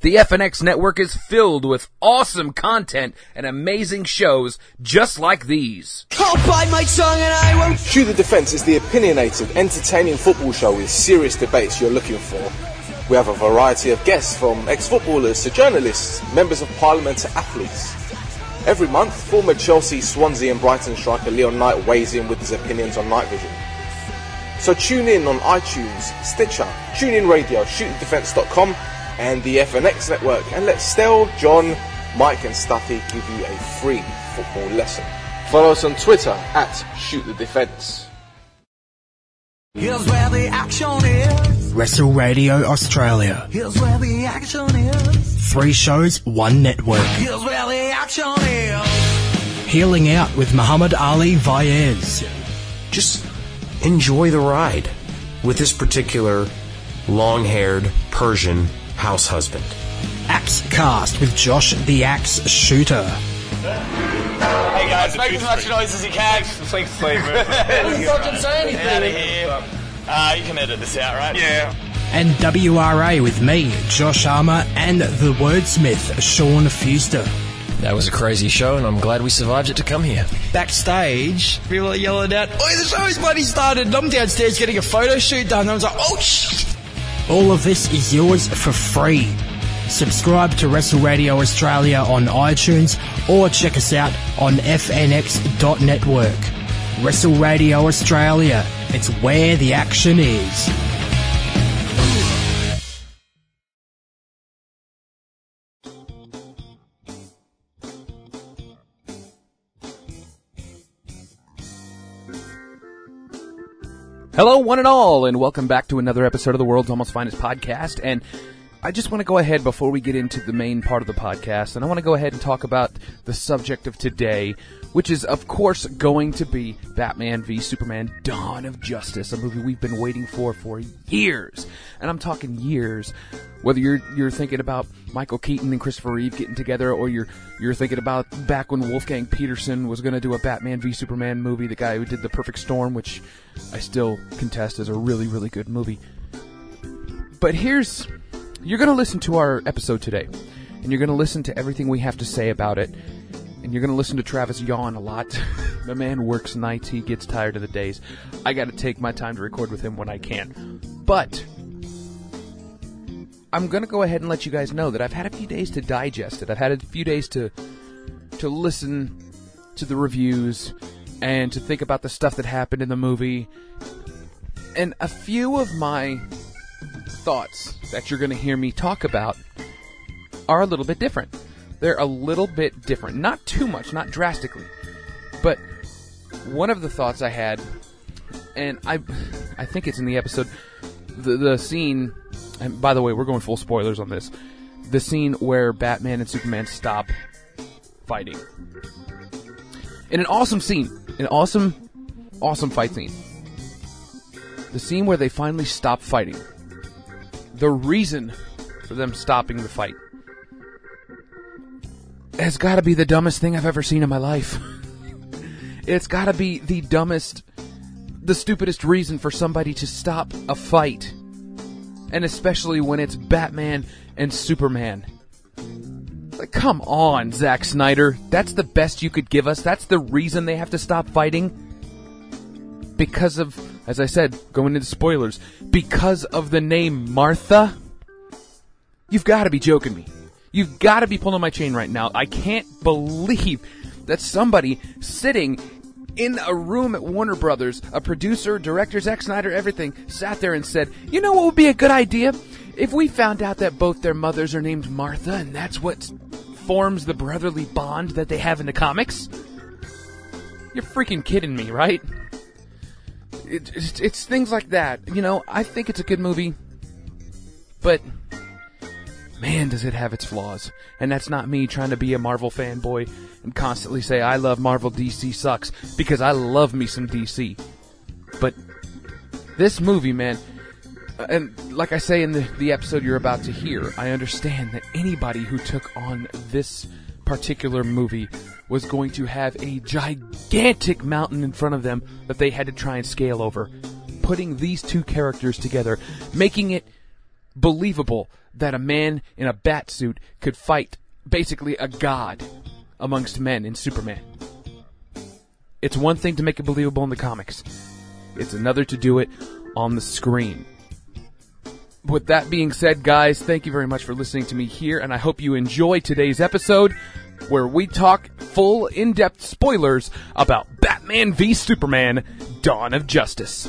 The FNX network is filled with awesome content and amazing shows just like these. I'll bite my tongue and I won't. Shoot the Defence is the opinionated, entertaining football show with serious debates you're looking for. We have a variety of guests, from ex-footballers to journalists, members of parliament to athletes. Every month, former Chelsea, Swansea and Brighton striker Leon Knight weighs in with his opinions on Night Vision. So tune in on iTunes, Stitcher, TuneIn Radio, shootthedefence.com and the FNX network, and let Stell, John, Mike and Stuffy give you a free football lesson. Follow us on Twitter at shootthedefence. Here's where the action is. Wrestle Radio Australia. Here's where the action is. 3 shows, 1 network. Here's where the action is. Healing Out with Muhammad Ali Vaez. Just enjoy the ride with this particular long-haired Persian house husband. Axe Cast with Josh the Axe Shooter. Hey guys, make as much noise as you can. Thanks, Steve. Fucking say anything. Out of here. You can edit this out, right? Yeah. And WRA with me, Josh Armour, and the wordsmith, Sean Fuster. That was a crazy show, and I'm glad we survived it to come here. Backstage, people are yelling out, "Oi, the show's bloody started!" And I'm downstairs getting a photo shoot done. And I was like, "Oh, shit!" All of this is yours for free. Subscribe to Wrestle Radio Australia on iTunes or check us out on fnx.network. Wrestle Radio Australia, it's where the action is. Hello, one and all, and welcome back to another episode of the World's Almost Finest Podcast. And I just want to go ahead before we get into the main part of the podcast, and I want to go ahead and talk about the subject of today, which is, of course, going to be Batman v Superman: Dawn of Justice, a movie we've been waiting for years. And I'm talking years. Whether you're thinking about Michael Keaton and Christopher Reeve getting together, or you're thinking about back when Wolfgang Peterson was going to do a Batman v Superman movie, the guy who did The Perfect Storm, which I still contest as a really, really good movie. But you're going to listen to our episode today, and you're going to listen to everything we have to say about it, and you're going to listen to Travis yawn a lot. The man works nights, he gets tired of the days. I got to take my time to record with him when I can. But I'm going to go ahead and let you guys know that I've had a few days to digest it. I've had a few days to listen to the reviews and to think about the stuff that happened in the movie. And a few of my thoughts that you're going to hear me talk about are a little bit different. They're a little bit different. Not too much, not drastically. But one of the thoughts I had, and I think it's in the episode, the scene, and by the way, we're going full spoilers on this, the scene where Batman and Superman stop fighting. In an awesome scene, an awesome fight scene. The scene where they finally stop fighting. The reason for them stopping the fight has got to be the dumbest thing I've ever seen in my life. It's got to be the stupidest reason for somebody to stop a fight. And especially when it's Batman and Superman. Like, come on, Zack Snyder. That's the best you could give us? That's the reason they have to stop fighting? Because of, as I said, going into spoilers, because of the name Martha? You've got to be joking me. You've got to be pulling my chain right now. I can't believe that somebody sitting in a room at Warner Brothers, a producer, director, Zack Snyder, everything, sat there and said, you know what would be a good idea? If we found out that both their mothers are named Martha, and that's what forms the brotherly bond that they have in the comics? You're freaking kidding me, right? It's things like that. You know, I think it's a good movie, but man, does it have its flaws. And that's not me trying to be a Marvel fanboy and constantly say, I love Marvel, DC sucks, because I love me some DC. But this movie, man, and like I say in the episode you're about to hear, I understand that anybody who took on this particular movie was going to have a gigantic mountain in front of them that they had to try and scale over. Putting these two characters together, making it believable that a man in a bat suit could fight basically a god amongst men in Superman. It's one thing to make it believable in the comics. It's another to do it on the screen. With that being said, guys, thank you very much for listening to me here, and I hope you enjoy today's episode where we talk full, in-depth spoilers about Batman v Superman: Dawn of Justice.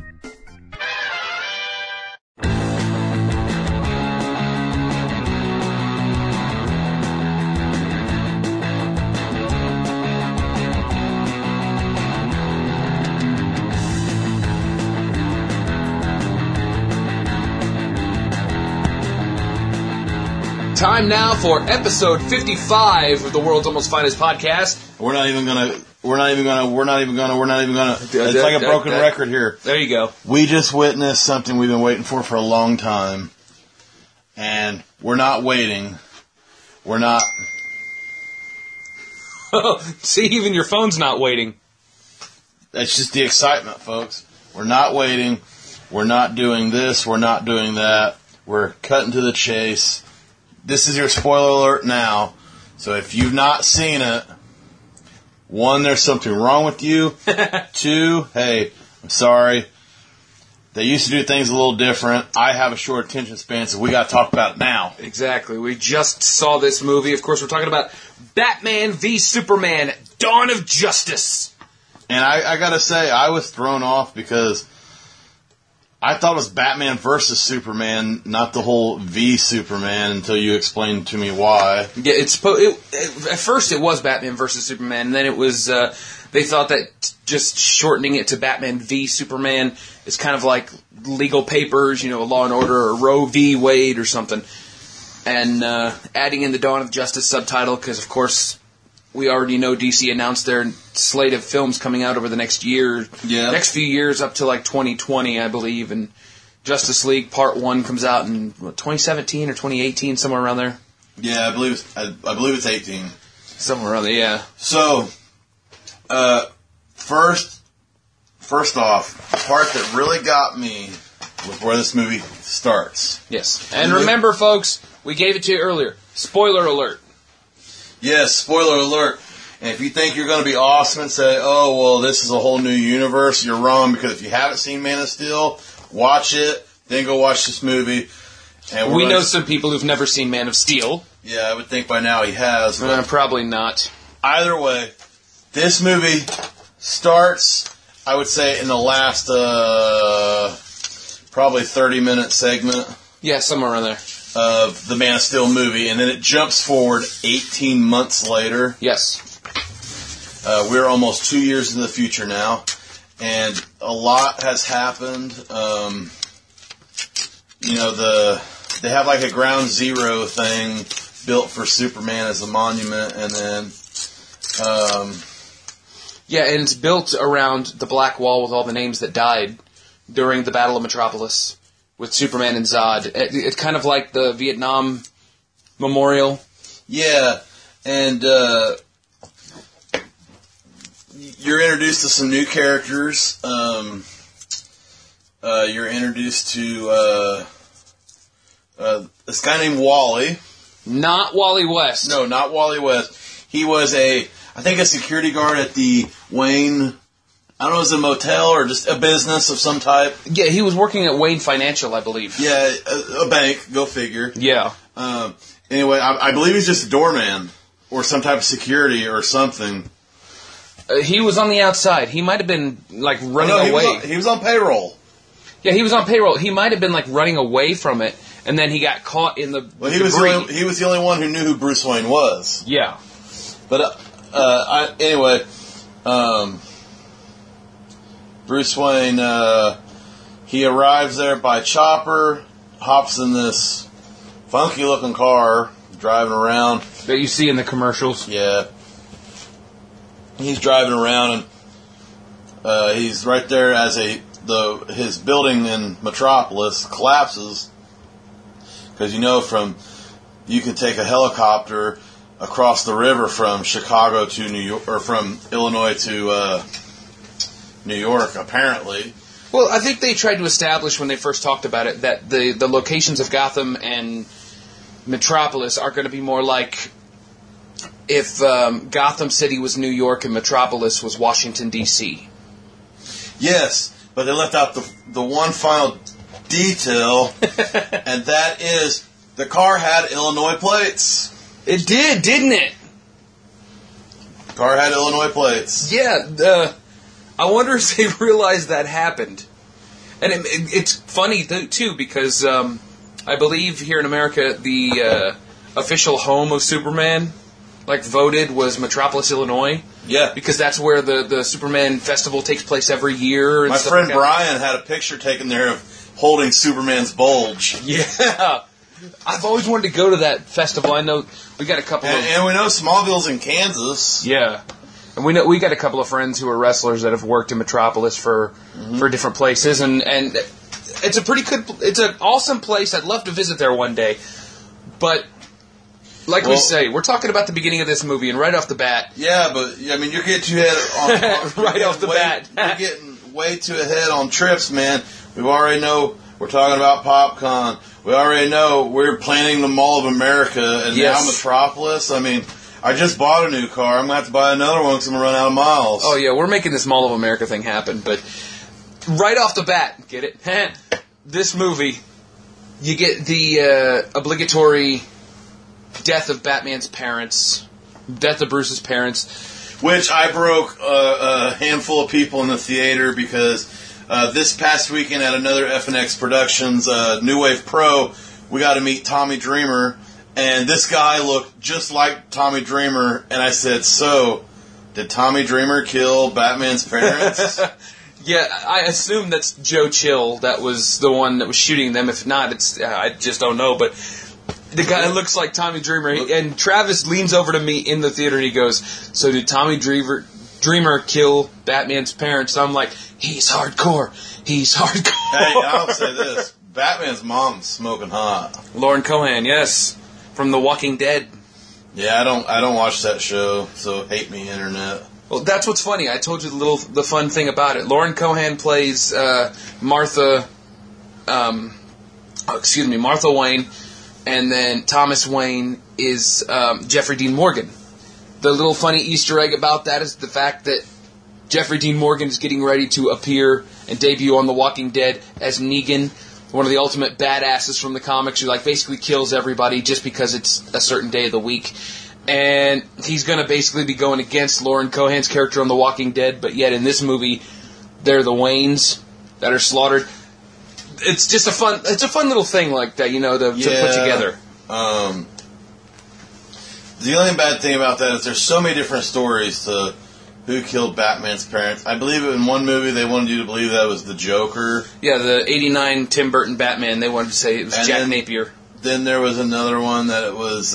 Time now for episode 55 of the world's almost finest podcast. We're not even gonna. It's like a broken record here. There you go. We just witnessed something we've been waiting for a long time, and we're not waiting. We're not. See, even your phone's not waiting. That's just the excitement, folks. We're not waiting. We're not doing this. We're not doing that. We're cutting to the chase. This is your spoiler alert now. So if you've not seen it, 1, there's something wrong with you. 2, hey, I'm sorry. They used to do things a little different. I have a short attention span, so we got to talk about it now. Exactly. We just saw this movie. Of course, we're talking about Batman v Superman: Dawn of Justice. And I got to say, I was thrown off because I thought it was Batman versus Superman, not the whole V Superman, until you explained to me why. Yeah, at first it was Batman versus Superman, and then it was, they thought that just shortening it to Batman v Superman is kind of like legal papers, Law and Order or Roe v. Wade or something. And adding in the Dawn of Justice subtitle, because of course we already know DC announced their slate of films coming out over the next year, next few years up to like 2020, I believe, and Justice League Part 1 comes out in 2017 or 2018, somewhere around there. Yeah, I believe it's 18. Somewhere around there, yeah. So, first off, the part that really got me was where this movie starts. Yes. And remember, folks, we gave it to you earlier. Spoiler alert. Yes, spoiler alert. And if you think you're going to be awesome and say, oh, well, this is a whole new universe, you're wrong, because if you haven't seen Man of Steel, watch it, then go watch this movie. And we know some people who've never seen Man of Steel. Yeah, I would think by now he has. But probably not. Either way, this movie starts, I would say, in the last probably 30-minute segment. Yeah, somewhere around there. Of the Man of Steel movie, and then it jumps forward 18 months later. Yes. We're almost 2 years in the future now, and a lot has happened. They have like a Ground Zero thing built for Superman as a monument, and then yeah, and it's built around the Black Wall with all the names that died during the Battle of Metropolis with Superman and Zod. It's kind of like the Vietnam Memorial. Yeah, and you're introduced to some new characters. You're introduced to this guy named Wally. Not Wally West. No, not Wally West. He was a security guard at the Wayne, I don't know, is it a motel or just a business of some type? Yeah, he was working at Wayne Financial, I believe. Yeah, a bank, go figure. Yeah. Anyway, I believe he's just a doorman or some type of security or something. He was on the outside. He might have been, like, running away. He was on payroll. Yeah, he was on payroll. He might have been, like, running away from it, and then he got caught in the debris. He was the only one who knew who Bruce Wayne was. Yeah. But, Bruce Wayne, he arrives there by chopper, hops in this funky-looking car, driving around. That you see in the commercials. Yeah. He's driving around, and he's right there as his building in Metropolis collapses. Because you can take a helicopter across the river from Chicago to New York, or from Illinois to New York, apparently. Well, I think they tried to establish when they first talked about it that the locations of Gotham and Metropolis are going to be more like if Gotham City was New York and Metropolis was Washington, D.C. Yes, but they left out the one final detail, and that is the car had Illinois plates. It did, didn't it? The car had Illinois plates. Yeah, I wonder if they realized that happened. And it's funny, too, because I believe here in America, the official home of Superman, voted was Metropolis, Illinois. Yeah. Because that's where the Superman festival takes place every year. And My stuff friend like that. Brian had a picture taken there of holding Superman's bulge. Yeah. I've always wanted to go to that festival. I know we got a couple And we know Smallville's in Kansas. Yeah. And we got a couple of friends who are wrestlers that have worked in Metropolis for different places, and it's a pretty good, it's an awesome place. I'd love to visit there one day, but we say, we're talking about the beginning of this movie, and right off the bat. Yeah, but I mean, you're getting too ahead right off the bat. You're getting way too ahead on trips, man. We already know we're talking about PopCon. We already know we're planning the Mall of America, and now Metropolis. I mean, I just bought a new car. I'm going to have to buy another one because I'm going to run out of miles. Oh, yeah, we're making this Mall of America thing happen. But right off the bat, get it? This movie, you get the obligatory death of Batman's parents, death of Bruce's parents. Which I broke a handful of people in the theater because this past weekend at another FNX Productions New Wave Pro, we got to meet Tommy Dreamer. And this guy looked just like Tommy Dreamer, and I said, so, did Tommy Dreamer kill Batman's parents? Yeah, I assume that's Joe Chill. That was the one that was shooting them. If not, it's I just don't know. But the guy looks like Tommy Dreamer. And Travis leans over to me in the theater, and he goes, so did Tommy Dreamer kill Batman's parents? So I'm like, he's hardcore. He's hardcore. Hey, I'll say this. Batman's mom's smoking hot. Lauren Cohan, yes. From The Walking Dead. Yeah, I don't watch that show, so hate me, internet. Well, that's what's funny. I told you the fun thing about it. Lauren Cohan plays Martha Wayne, and then Thomas Wayne is Jeffrey Dean Morgan. The little funny Easter egg about that is the fact that Jeffrey Dean Morgan is getting ready to appear and debut on The Walking Dead as Negan, one of the ultimate badasses from the comics who basically kills everybody just because it's a certain day of the week. And he's going to basically be going against Lauren Cohan's character on The Walking Dead, but yet in this movie, they're the Waynes that are slaughtered. It's just a fun little thing like that, to put together. The only bad thing about that is there's so many different stories to who killed Batman's parents. I believe in one movie they wanted you to believe that was the Joker. Yeah, the 89 Tim Burton Batman, they wanted to say it was Jack Napier. Then there was another one that it was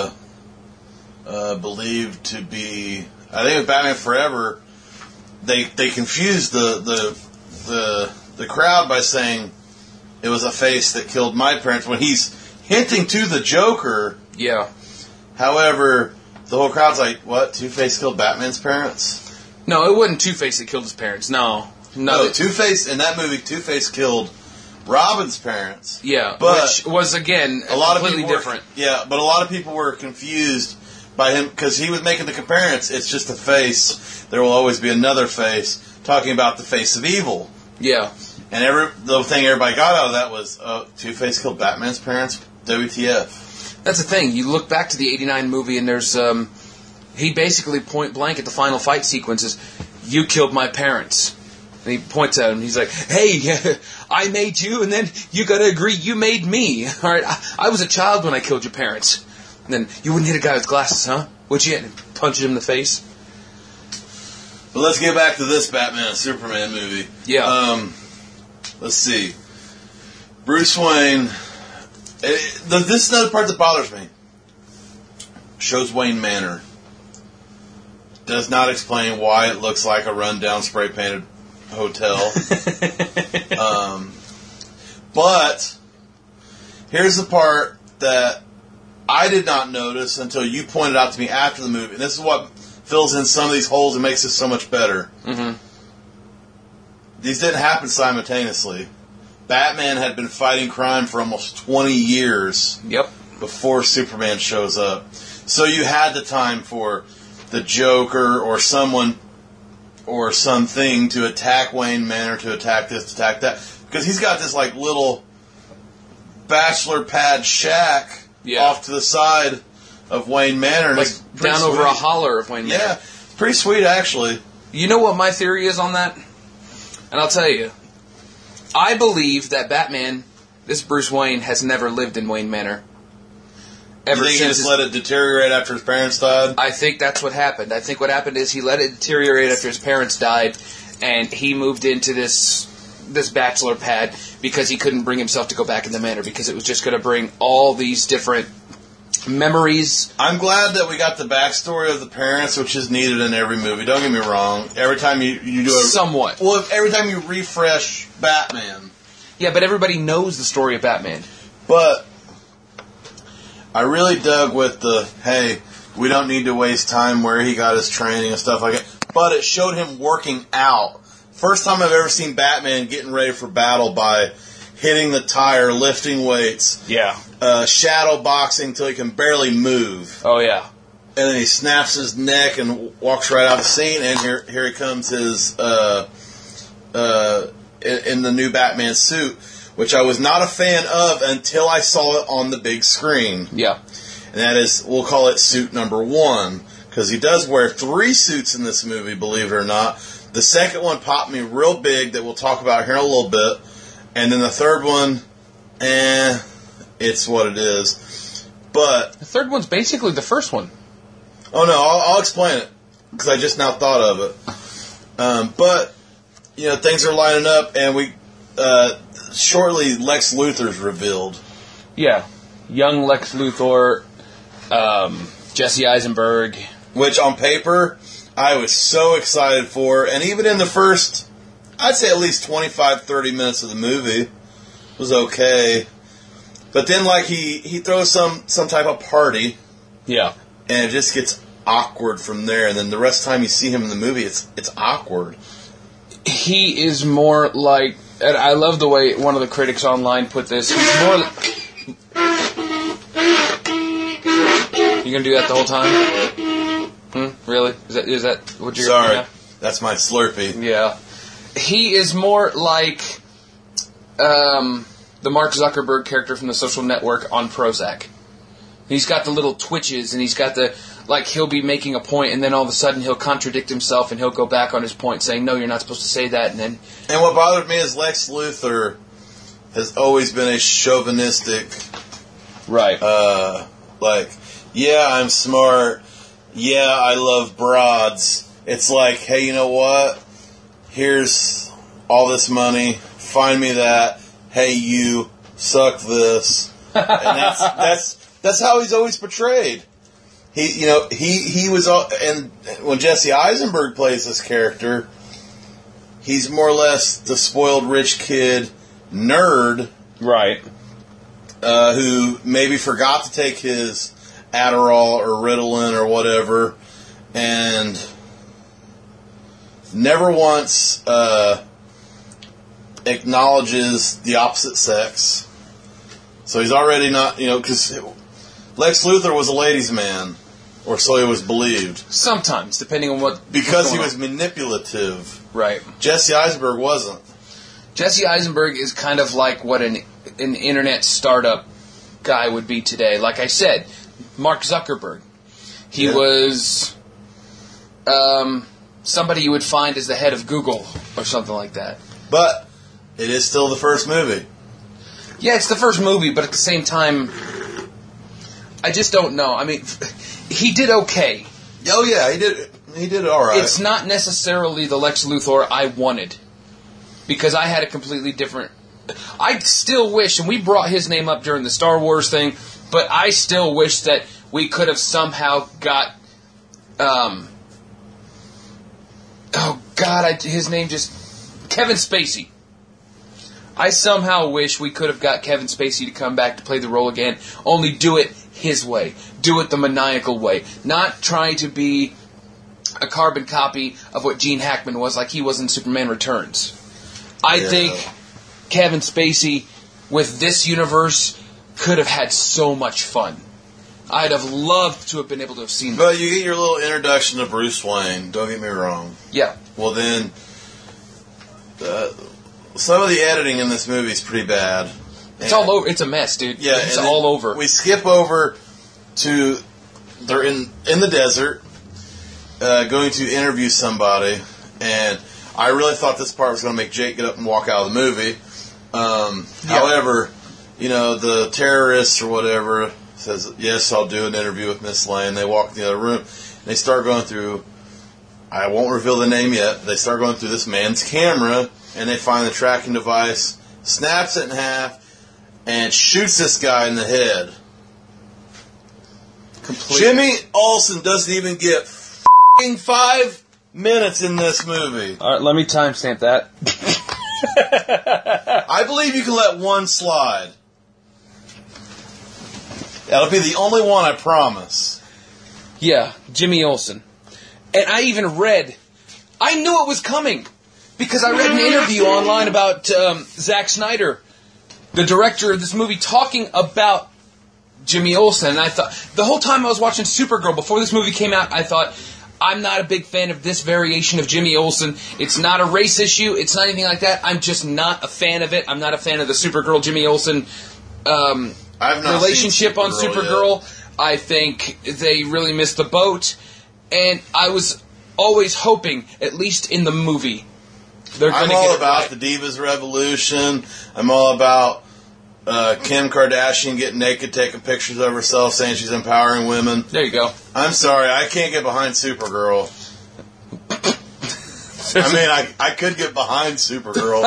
believed to be, I think it was Batman Forever. They confused the crowd by saying it was a face that killed my parents when he's hinting to the Joker. Yeah. However, the whole crowd's like, what? Two-Face killed Batman's parents? No, it wasn't Two-Face that killed his parents. No, Two-Face, in that movie, Two-Face killed Robin's parents. Yeah, but which was, again, completely different. Yeah, but a lot of people were confused by him because he was making the comparison. It's just a face. There will always be another face. Talking about the face of evil. Yeah. And the thing everybody got out of that was, Two-Face killed Batman's parents? WTF. That's the thing. You look back to the 89 movie and there's, he basically point blank at the final fight sequences, you killed my parents. And he points at him, he's like, hey, I made you, and then you gotta agree you made me. Alright, I was a child when I killed your parents. And then, you wouldn't hit a guy with glasses, huh? Would you? And punch him in the face. But let's get back to this Batman and Superman movie. Yeah. Let's see. Bruce Wayne. This is another part that bothers me. Shows Wayne Manor. Does not explain why it looks like a rundown spray-painted hotel. But here's the part that I did not notice until you pointed out to me after the movie. And this is what fills in some of these holes and makes this so much better. Mm-hmm. these didn't happen simultaneously. Batman had been fighting crime for almost 20 years before Superman shows up. So you had the time for the Joker or someone or something to attack Wayne Manor, to attack this, to attack that. Because he's got this like little bachelor pad shack off to the side of Wayne Manor. Like down over a holler of Wayne Manor. Yeah, pretty sweet actually. You know what my theory is on that? And I'll tell you. I believe that Batman, this Bruce Wayne, has never lived in Wayne Manor. You think he just let it deteriorate after his parents died? I think that's what happened. I think what happened is he let it deteriorate after his parents died, and he moved into this bachelor pad because he couldn't bring himself to go back in the manor, because it was just going to bring all these different memories. I'm glad that we got the backstory of the parents, which is needed in every movie. Don't get me wrong. Every time you do a... Somewhat. Well, every time you refresh Batman. Yeah, but everybody knows the story of Batman. But I really dug with the, hey, we don't need to waste time where he got his training and stuff like that. But it showed him working out. First time I've ever seen Batman getting ready for battle by hitting the tire, lifting weights. Yeah. Shadow boxing until he can barely move. Oh, yeah. And then he snaps his neck and walks right out of the scene, and here he comes his in the new Batman suit, which I was not a fan of until I saw it on the big screen. Yeah. And that is, we'll call it suit number 1, because he does wear 3 suits in this movie, believe it or not. The second one popped me real big that we'll talk about here in a little bit. And then the third one, it's what it is. But the third one's basically the first one. Oh, no, I'll explain it, because I just now thought of it. But, you know, things are lining up, and we shortly Lex Luthor's revealed. Yeah. Young Lex Luthor, Jesse Eisenberg. Which, on paper, I was so excited for. And even in the first, I'd say at least 25, 30 minutes of the movie was okay. But then, like, he throws some type of party. Yeah. And it just gets awkward from there. And then the rest of the time you see him in the movie, it's awkward. He is more like... And I love the way one of the critics online put this. He's more... You gonna do that the whole time? Really? Is that what you're... Sorry. That's my Slurpee. Yeah. He is more like the Mark Zuckerberg character from The Social Network on Prozac. He's got the little twitches, and he's got the... Like, he'll be making a point, and then all of a sudden he'll contradict himself, and he'll go back on his point, saying, no, you're not supposed to say that, and then... And what bothered me is Lex Luthor has always been a chauvinistic... Right. Like, yeah, I'm smart. Yeah, I love broads. It's like, hey, you know what? Here's all this money. Find me that. Hey, you, suck this. And that's how he's always portrayed. He was, and when Jesse Eisenberg plays this character, he's more or less the spoiled rich kid nerd, right? Who maybe forgot to take his Adderall or Ritalin or whatever, and never once acknowledges the opposite sex. So he's already not, because Lex Luthor was a ladies' man. Or so he was believed. Sometimes, depending on what... Because he was manipulative. Right. Jesse Eisenberg wasn't. Jesse Eisenberg is kind of like what an internet startup guy would be today. Like I said, Mark Zuckerberg. He was somebody you would find as the head of Google or something like that. But it is still the first movie. Yeah, it's the first movie, but at the same time, I just don't know. I mean... He did okay. Oh yeah, he did all right. It's not necessarily the Lex Luthor I wanted, because I had a completely different... I still wish, and we brought his name up during the Star Wars thing, but I still wish that we could have somehow got... oh God, his name just... Kevin Spacey. I somehow wish we could have got Kevin Spacey to come back to play the role again, only do it his way. Do it the maniacal way. Not trying to be a carbon copy of what Gene Hackman was, like he was in Superman Returns. I think Kevin Spacey, with this universe, could have had so much fun. I'd have loved to have been able to have seen But you get your little introduction to Bruce Wayne, don't get me wrong. Yeah. Well, then, some of the editing in this movie is pretty bad. It's all over. It's a mess, dude. Yeah, it's and all over. We skip over to, they're in the desert, going to interview somebody, and I really thought this part was going to make Jake get up and walk out of the movie. However, the terrorists or whatever says, yes, I'll do an interview with Miss Lane. They walk in the other room, and they start going through, I won't reveal the name yet, but they start going through this man's camera, and they find the tracking device, snaps it in half, and shoots this guy in the head. Completely. Jimmy Olsen doesn't even get f***ing 5 minutes in this movie. All right, let me timestamp that. I believe you can let one slide. That'll be the only one, I promise. Yeah, Jimmy Olsen. And I even read, I knew it was coming, because I read an interview online about Zack Snyder, the director of this movie, talking about Jimmy Olsen. And I thought, the whole time I was watching Supergirl, before this movie came out, I thought, I'm not a big fan of this variation of Jimmy Olsen. It's not a race issue. It's not anything like that. I'm just not a fan of it. I'm not a fan of the Supergirl Jimmy Olsen relationship on Supergirl. Yet. I think they really missed the boat. And I was always hoping, at least in the movie, they're going to get it right. I'm all about the Divas Revolution. I'm all about Kim Kardashian getting naked, taking pictures of herself, saying she's empowering women. There you go. I'm sorry, I can't get behind Supergirl. I could get behind Supergirl.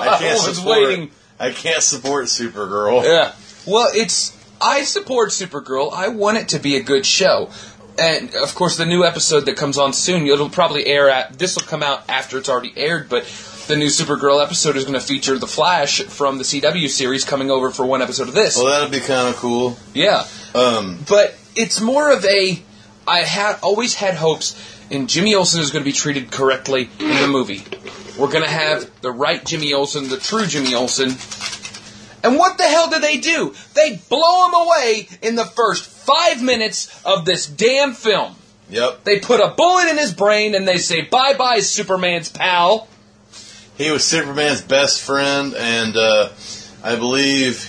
I can't support Supergirl. Yeah. Well, I support Supergirl. I want it to be a good show. And, of course, the new episode that comes on soon, it'll probably air this will come out after it's already aired, but the new Supergirl episode is going to feature the Flash from the CW series coming over for one episode of this. Well, that'd be kind of cool. Yeah. But it's more of I always had hopes, and Jimmy Olsen is going to be treated correctly in the movie. We're going to have the right Jimmy Olsen, the true Jimmy Olsen. And what the hell do? They blow him away in the first 5 minutes of this damn film. Yep. They put a bullet in his brain and they say, bye-bye, Superman's pal. He was Superman's best friend, and I believe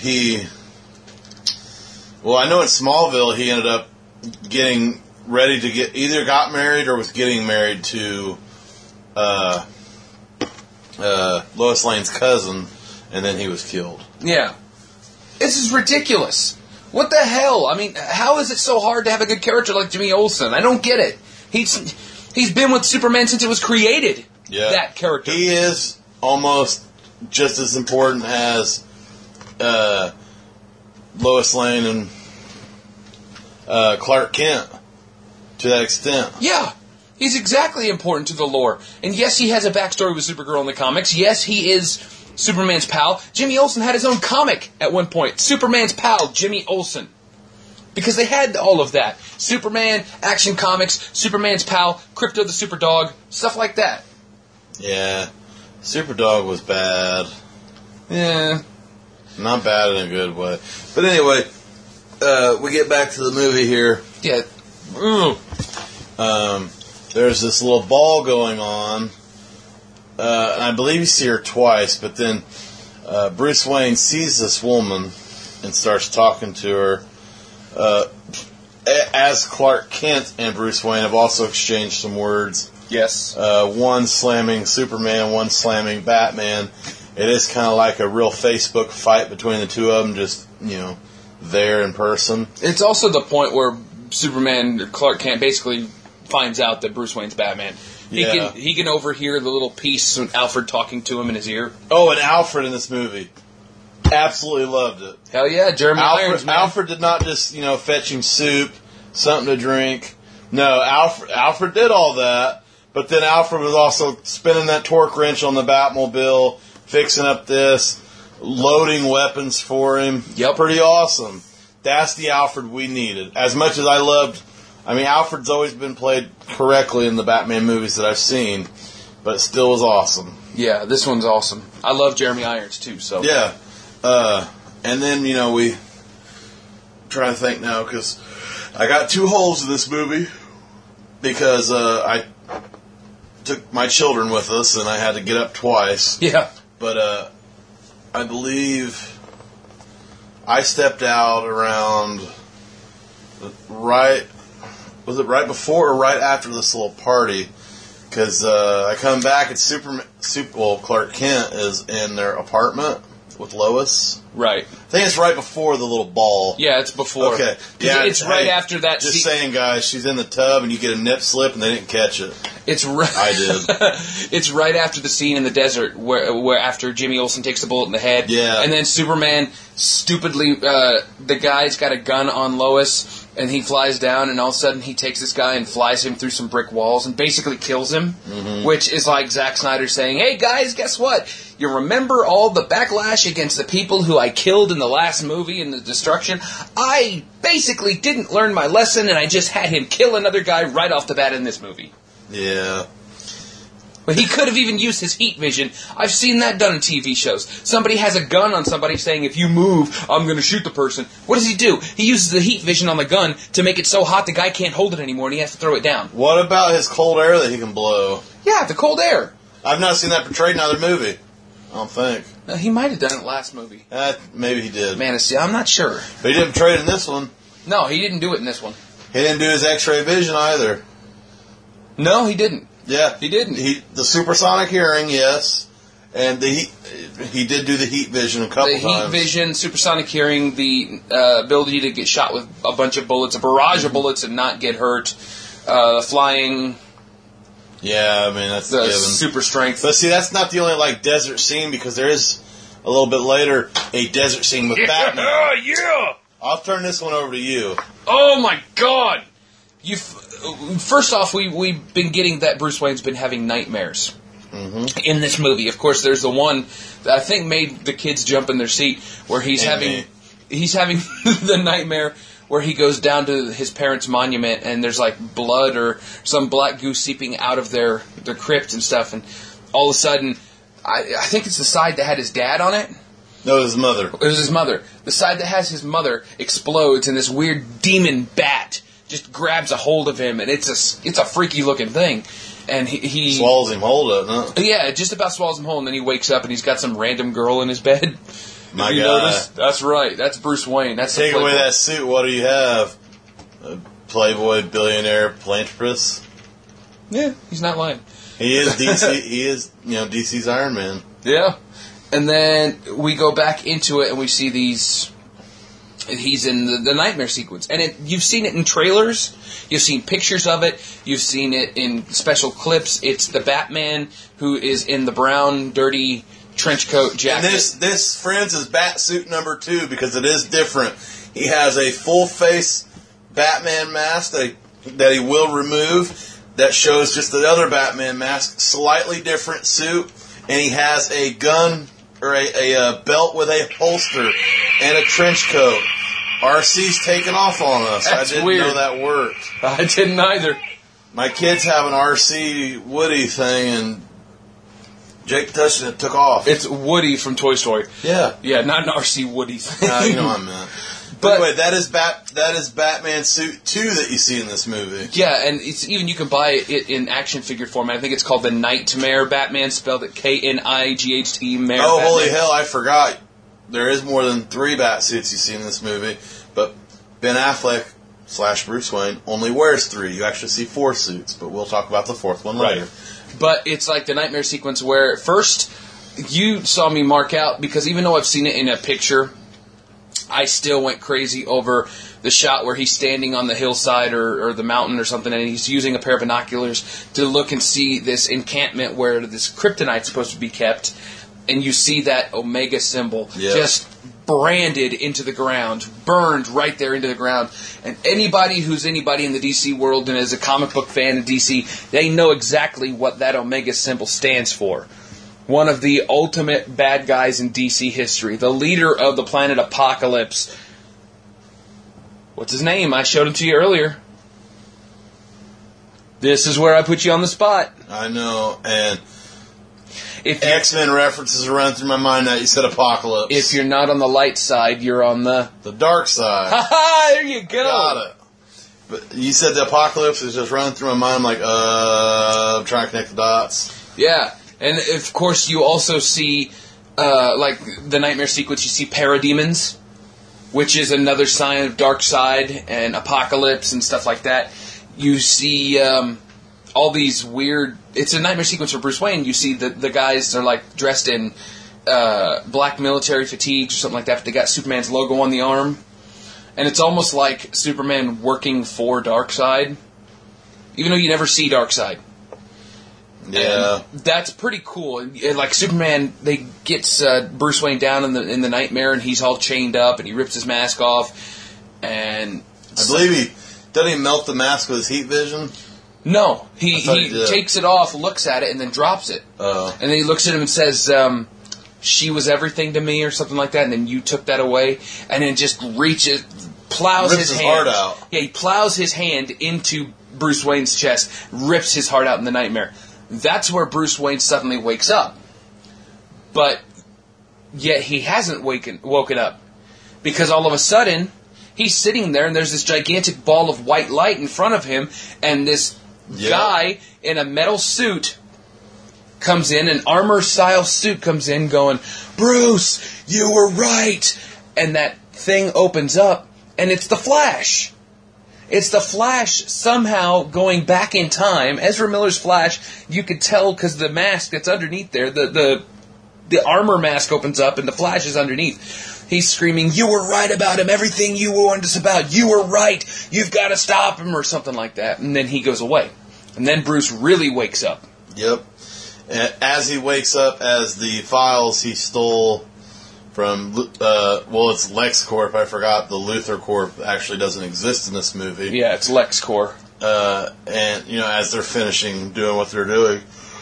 I know in Smallville he ended up getting ready to either got married or was getting married to Lois Lane's cousin, and then he was killed. Yeah. This is ridiculous. What the hell? I mean, how is it so hard to have a good character like Jimmy Olsen? I don't get it. He's been with Superman since it was created. Yeah. That character. He is almost just as important as Lois Lane and Clark Kent to that extent. Yeah. He's exactly important to the lore. And yes, he has a backstory with Supergirl in the comics. Yes, he is Superman's pal. Jimmy Olsen had his own comic at one point. Superman's pal, Jimmy Olsen. Because they had all of that. Superman, Action Comics, Superman's pal, Crypto the Superdog, stuff like that. Yeah. Superdog was bad. Yeah. Not bad in a good way. But anyway, we get back to the movie here. Yeah. There's this little ball going on. And I believe you see her twice, but then Bruce Wayne sees this woman and starts talking to her. As Clark Kent and Bruce Wayne have also exchanged some words. Yes. One slamming Superman, one slamming Batman. It is kind of like a real Facebook fight between the two of them, just, there in person. It's also the point where Superman, Clark Kent, basically finds out that Bruce Wayne's Batman. Yeah. He can overhear the little piece of Alfred talking to him in his ear. Oh, and Alfred in this movie. Absolutely loved it. Hell yeah, Jeremy Irons, man. Alfred did not just, fetch him soup, something to drink. No, Alfred did all that, but then Alfred was also spinning that torque wrench on the Batmobile, fixing up this, loading weapons for him. Yep. Pretty awesome. That's the Alfred we needed. As much as I loved... Alfred's always been played correctly in the Batman movies that I've seen, but it still was awesome. Yeah, this one's awesome. I love Jeremy Irons too. So Yeah. And then, we trying to think now, because I got 2 holes in this movie because I took my children with us and I had to get up twice. Yeah. But I believe I stepped out around was it right before or right after this little party? Because I come back and Clark Kent is in their apartment with Lois. Right. I think it's right before the little ball. Yeah, it's before. Okay. Yeah, it's right after that. Just saying, guys, she's in the tub and you get a nip slip and they didn't catch it. It's right. I did. It's right after the scene in the desert where after Jimmy Olsen takes the bullet in the head. Yeah. And then Superman stupidly, the guy's got a gun on Lois and he flies down and all of a sudden he takes this guy and flies him through some brick walls and basically kills him. Mm-hmm. Which is like Zack Snyder saying, hey guys, guess what? You remember all the backlash against the people who I killed in the last movie and the destruction? I basically didn't learn my lesson and I just had him kill another guy right off the bat in this movie. Yeah. But he could have even used his heat vision. I've seen that done in TV shows. Somebody has a gun on somebody saying, if you move, I'm going to shoot the person. What does he do? He uses the heat vision on the gun to make it so hot the guy can't hold it anymore and he has to throw it down. What about his cold air that he can blow? Yeah, the cold air. I've not seen that portrayed in another movie. I don't think. He might have done it last movie. Maybe he did. Man of Steel, I'm not sure. But he didn't portray it in this one. No, he didn't do it in this one. He didn't do his X-ray vision either. No, he didn't. Yeah, he didn't. The supersonic hearing, yes, and he did do the heat vision a couple times. The heat vision, supersonic hearing, the ability to get shot with a bunch of bullets, a barrage of bullets, and not get hurt. Flying. Yeah, I mean that's the given. Super strength. But see, that's not the only desert scene because there is a little bit later a desert scene with Batman. Yeah. I'll turn this one over to you. Oh my God! First off, we've been getting that Bruce Wayne's been having nightmares in this movie. Of course, there's the one that I think made the kids jump in their seat where he's having the nightmare where he goes down to his parents' monument and there's like blood or some black goo seeping out of their crypt and stuff, and all of a sudden, I think it's the side that had his dad on it. No, it was his mother. It was his mother. The side that has his mother explodes and this weird demon bat just grabs a hold of him, and it's a freaky looking thing, and he swallows him whole, doesn't it? Yeah, it just about swallows him whole, and then he wakes up and he's got some random girl in his bed. My God, God, that's right. That's Bruce Wayne. That's take away that suit. What do you have? A playboy, billionaire, philanthropist. Yeah, he's not lying. He is DC. He is DC's Iron Man. Yeah, and then we go back into it and we see these. He's in the nightmare sequence. And you've seen it in trailers. You've seen pictures of it. You've seen it in special clips. It's the Batman who is in the brown, dirty trench coat jacket. And this, friends, is Batsuit number 2 because it is different. He has a full-face Batman mask that he will remove that shows just the other Batman mask. Slightly different suit. And he has a gun or a belt with a holster and a trench coat. RC's taken off on us. That's I didn't weird. know that worked. I didn't either. My kids have an RC Woody thing, and Jake touched it and took off. It's Woody from Toy Story. Yeah. Yeah, not an RC Woody thing. You know what I meant. But anyway, that is Batman suit 2 that you see in this movie. Yeah, and it's even you can buy it in action figure format. I think it's called the Nightmare Batman, spelled it Knight Mare. Oh, Batman. holy hell! I forgot. There is more than 3 bat suits you see in this movie, but Ben Affleck / Bruce Wayne only wears 3. You actually see 4 suits, but we'll talk about the 4th one later. Right. But it's like the nightmare sequence where at first you saw me mark out because even though I've seen it in a picture, I still went crazy over the shot where he's standing on the hillside or the mountain or something, and he's using a pair of binoculars to look and see this encampment where this kryptonite's supposed to be kept, and you see that Omega symbol just branded into the ground, burned right there into the ground. And anybody who's anybody in the DC world and is a comic book fan of DC, they know exactly what that Omega symbol stands for. One of the ultimate bad guys in DC history. The leader of the planet Apocalypse. What's his name? I showed him to you earlier. This is where I put you on the spot. I know, and If X-Men references run through my mind now. You said Apocalypse. If you're not on the light side, you're on the dark side. Ha! There you go. Got it. But you said the Apocalypse is just running through my mind. I'm like, I'm trying to connect the dots. Yeah, and of course you also see, like the nightmare sequence. You see parademons, which is another sign of dark side and apocalypse and stuff like that. You see all these weird... It's a nightmare sequence for Bruce Wayne. You see the guys are like dressed in black military fatigues or something like that, but they got Superman's logo on the arm. And it's almost like Superman working for Darkseid, even though you never see Darkseid. Yeah. And that's pretty cool. And, like Superman, they gets Bruce Wayne down in the nightmare, and he's all chained up, and he rips his mask off. And I believe doesn't he melt the mask with his heat vision? No, he takes it off, looks at it, and then drops it. And then he looks at him and says, "She was everything to me," or something like that. And then you took that away, and then just plows rips his hand heart out. Yeah, he plows his hand into Bruce Wayne's chest, rips his heart out in the nightmare. That's where Bruce Wayne suddenly wakes up. But yet he hasn't woken up. Because all of a sudden, he's sitting there and there's this gigantic ball of white light in front of him, and this guy in a metal suit comes in, an armor-style suit comes in going, "Bruce, you were right!" And that thing opens up, and it's the Flash. It's the Flash somehow going back in time. Ezra Miller's Flash, you could tell because the mask that's underneath there, the armor mask opens up and the Flash is underneath. He's screaming, "You were right about him. Everything you warned us about. You were right. You've got to stop him," or something like that. And then he goes away. And then Bruce really wakes up. Yep. And as he wakes up, as the files he stole from, it's LexCorp. I forgot the Luthor Corp actually doesn't exist in this movie. Yeah, it's LexCorp. And, as they're finishing doing what they're doing.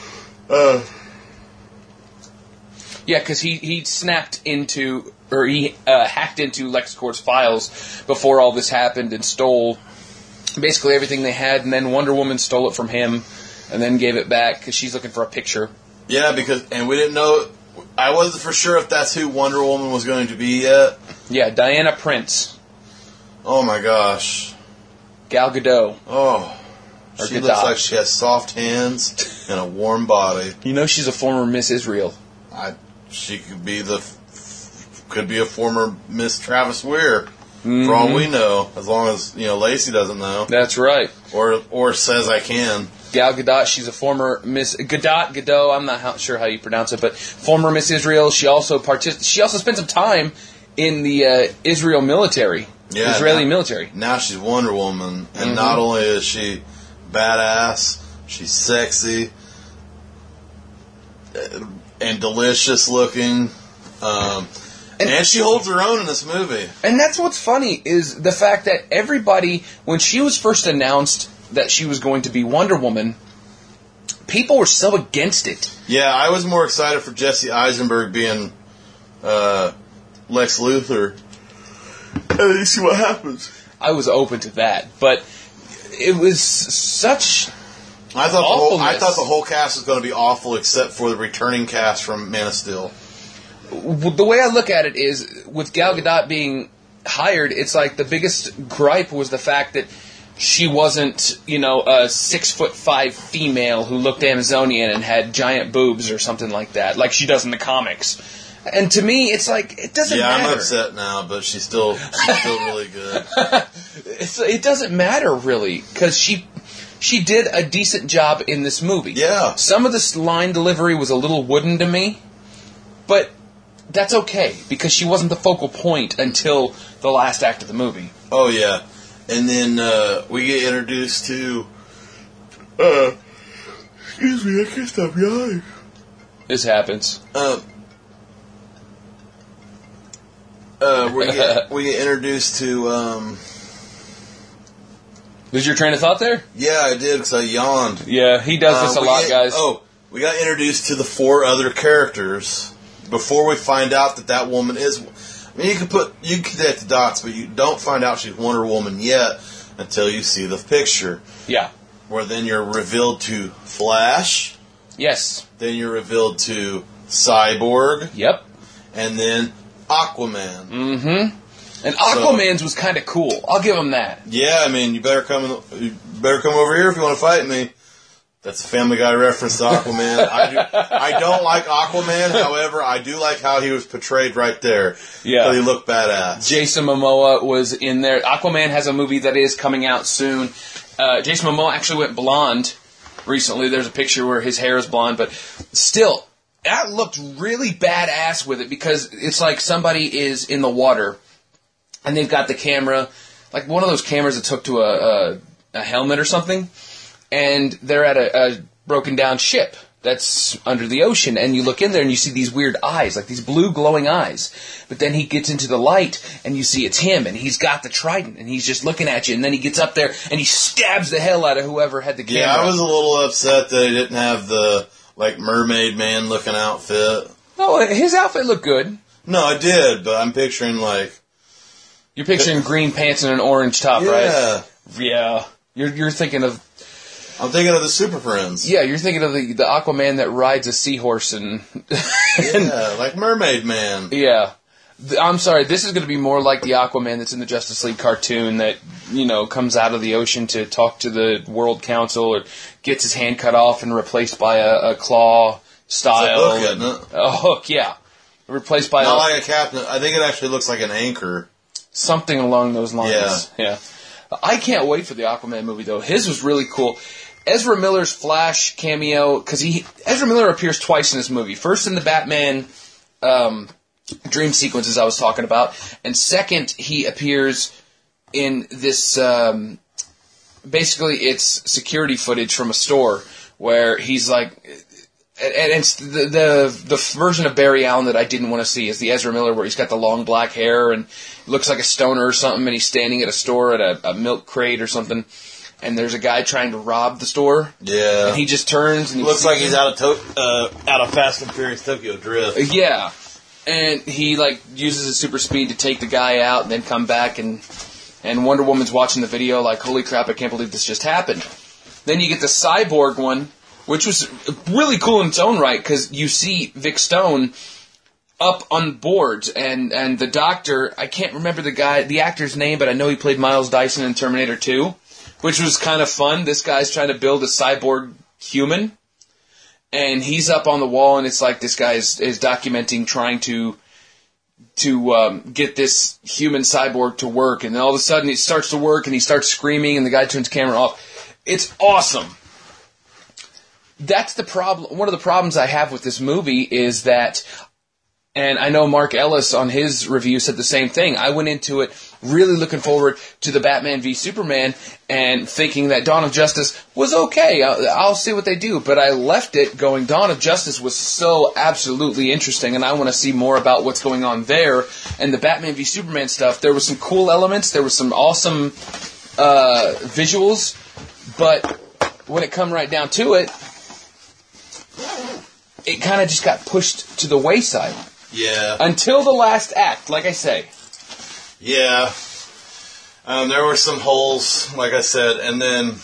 Yeah, because he snapped into, or he hacked into LexCorp's files before all this happened and stole basically everything they had, and then Wonder Woman stole it from him and then gave it back because she's looking for a picture. Yeah, and we didn't know... I wasn't for sure if that's who Wonder Woman was going to be yet. Yeah, Diana Prince. Oh my gosh. Gal Gadot. Oh. Or She Gadot. looks like she has soft hands and a warm body. You know she's a former Miss Israel. She could be a former Miss Travis Weir. For all we know, as long as, Lacey doesn't know. That's right. Or says I can. Gal Gadot, she's a former Miss... Gadot, I'm not sure how you pronounce it, but former Miss Israel. She also spent some time in the Israel military. Yeah, Israeli military. Now she's Wonder Woman. And not only is she badass, she's sexy and delicious looking. And she holds her own in this movie. And that's what's funny, is the fact that everybody, when she was first announced that she was going to be Wonder Woman, people were so against it. Yeah, I was more excited for Jesse Eisenberg being Lex Luthor. And then you see what happens. I was open to that, but it was such awfulness. I thought the whole cast was going to be awful except for the returning cast from Man of Steel. The way I look at it is, with Gal Gadot being hired, it's like the biggest gripe was the fact that she wasn't, a 6'5" female who looked Amazonian and had giant boobs or something like that, like she does in the comics. And to me, it's like, it doesn't matter. Yeah, I'm upset now, but she's still really good. It doesn't matter, really, because she did a decent job in this movie. Yeah. Some of this line delivery was a little wooden to me, but that's okay, because she wasn't the focal point until the last act of the movie. Oh, yeah. And then we get introduced to... excuse me, I can't stop yawning. This happens. We get introduced to... Did your train of thought there? Yeah, I did, because I yawned. Yeah, he does this a lot, guys. We got introduced to the 4 other characters before we find out that woman is... I mean, you can connect the dots, but you don't find out she's Wonder Woman yet until you see the picture. Yeah. Where then you're revealed to Flash, Yes. Then you're revealed to Cyborg. Yep. And then Aquaman. Mm-hmm. And Aquaman's was kind of cool. I'll give him that. Yeah, I mean, you better come over here if you want to fight me. That's a Family Guy reference to Aquaman. I don't like Aquaman, however, I do like how he was portrayed right there. Yeah. He looked badass. Jason Momoa was in there. Aquaman has a movie that is coming out soon. Jason Momoa actually went blonde recently. There's a picture where his hair is blonde, but still, that looked really badass with it because it's like somebody is in the water and they've got the camera, like one of those cameras that's hooked to a helmet or something, and they're at a broken down ship that's under the ocean, and you look in there and you see these weird eyes, like these blue glowing eyes. But then he gets into the light and you see it's him, and he's got the trident, and he's just looking at you, and then he gets up there and he stabs the hell out of whoever had the camera. Yeah, I was a little upset that he didn't have the, like, mermaid man looking outfit. No, his outfit looked good. No, it did, but I'm picturing, like... You're picturing green pants and an orange top, right? Yeah. You're thinking of... I'm thinking of the Super Friends. Yeah, you're thinking of the Aquaman that rides a seahorse and... Yeah, like Mermaid Man. Yeah. I'm sorry, this is going to be more like the Aquaman that's in the Justice League cartoon that, you know, comes out of the ocean to talk to the World Council or gets his hand cut off and replaced by a claw style. It's a hook, isn't it? A hook, yeah. Replaced by Not like a captain. I think it actually looks like an anchor. Something along those lines. Yeah. I can't wait for the Aquaman movie, though. His was really cool. Ezra Miller's Flash cameo, because Ezra Miller appears twice in this movie. First in the Batman dream sequences I was talking about, and second, he appears in this, basically it's security footage from a store, where he's like, and it's the version of Barry Allen that I didn't want to see is the Ezra Miller where he's got the long black hair and looks like a stoner or something, and he's standing at a store at a milk crate or something, and there's a guy trying to rob the store. Yeah. And he just turns and looks like he's out of Fast and Furious Tokyo Drift. Yeah. And he like uses his super speed to take the guy out and then come back, and Wonder Woman's watching the video like, holy crap, I can't believe this just happened. Then you get the Cyborg one, which was really cool in its own right, because you see Vic Stone up on boards, and the doctor, I can't remember the actor's name, but I know he played Miles Dyson in Terminator 2, which was kind of fun. This guy's trying to build a cyborg human, and he's up on the wall, and it's like this guy is documenting trying to get this human cyborg to work, and then all of a sudden it starts to work, and he starts screaming, and the guy turns the camera off. It's awesome. That's the problem. One of the problems I have with this movie is that, and I know Mark Ellis on his review said the same thing, I went into it really looking forward to the Batman v Superman and thinking that Dawn of Justice was okay. I'll see what they do. But I left it going, Dawn of Justice was so absolutely interesting, and I want to see more about what's going on there. And the Batman v Superman stuff, there were some cool elements, there were some awesome visuals, but when it come right down to it, it kind of just got pushed to the wayside. Yeah. Until the last act, like I say. Yeah. There were some holes, like I said, and then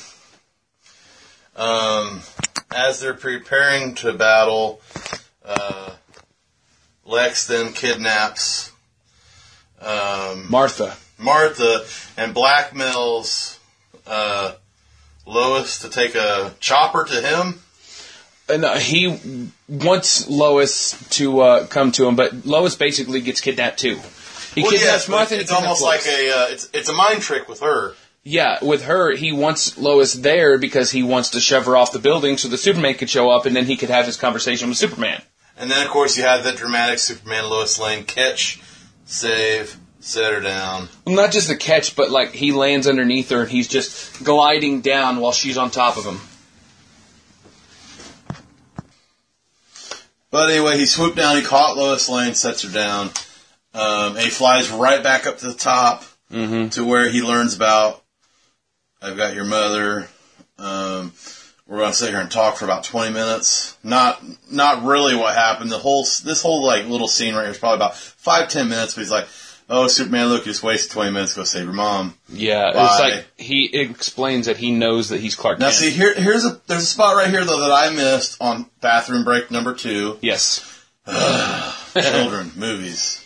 as they're preparing to battle, Lex then kidnaps Martha and blackmails Lois to take a chopper to him. No, he wants Lois to come to him, but Lois basically gets kidnapped too. He kidnaps Martha. It's almost like it's a mind trick with her. Yeah, with her, he wants Lois there because he wants to shove her off the building so the Superman could show up and then he could have his conversation with Superman. And then, of course, you have that dramatic Superman Lois Lane catch, save, set her down. Well, not just the catch, but like he lands underneath her and he's just gliding down while she's on top of him. But anyway, he swooped down, he caught Lois Lane, sets her down, and he flies right back up to the top to where he learns about, I've got your mother. We're going to sit here and talk for about 20 minutes. Not really what happened. This whole like little scene right here is probably about 5-10 minutes. But he's like, oh, Superman, look, you just wasted 20 minutes to go save your mom. Yeah, Bye. it's like he explains that he knows that he's Clark Now, Kent. see, there's a spot right here, though, that I missed on bathroom break number 2. Yes. Children, movies.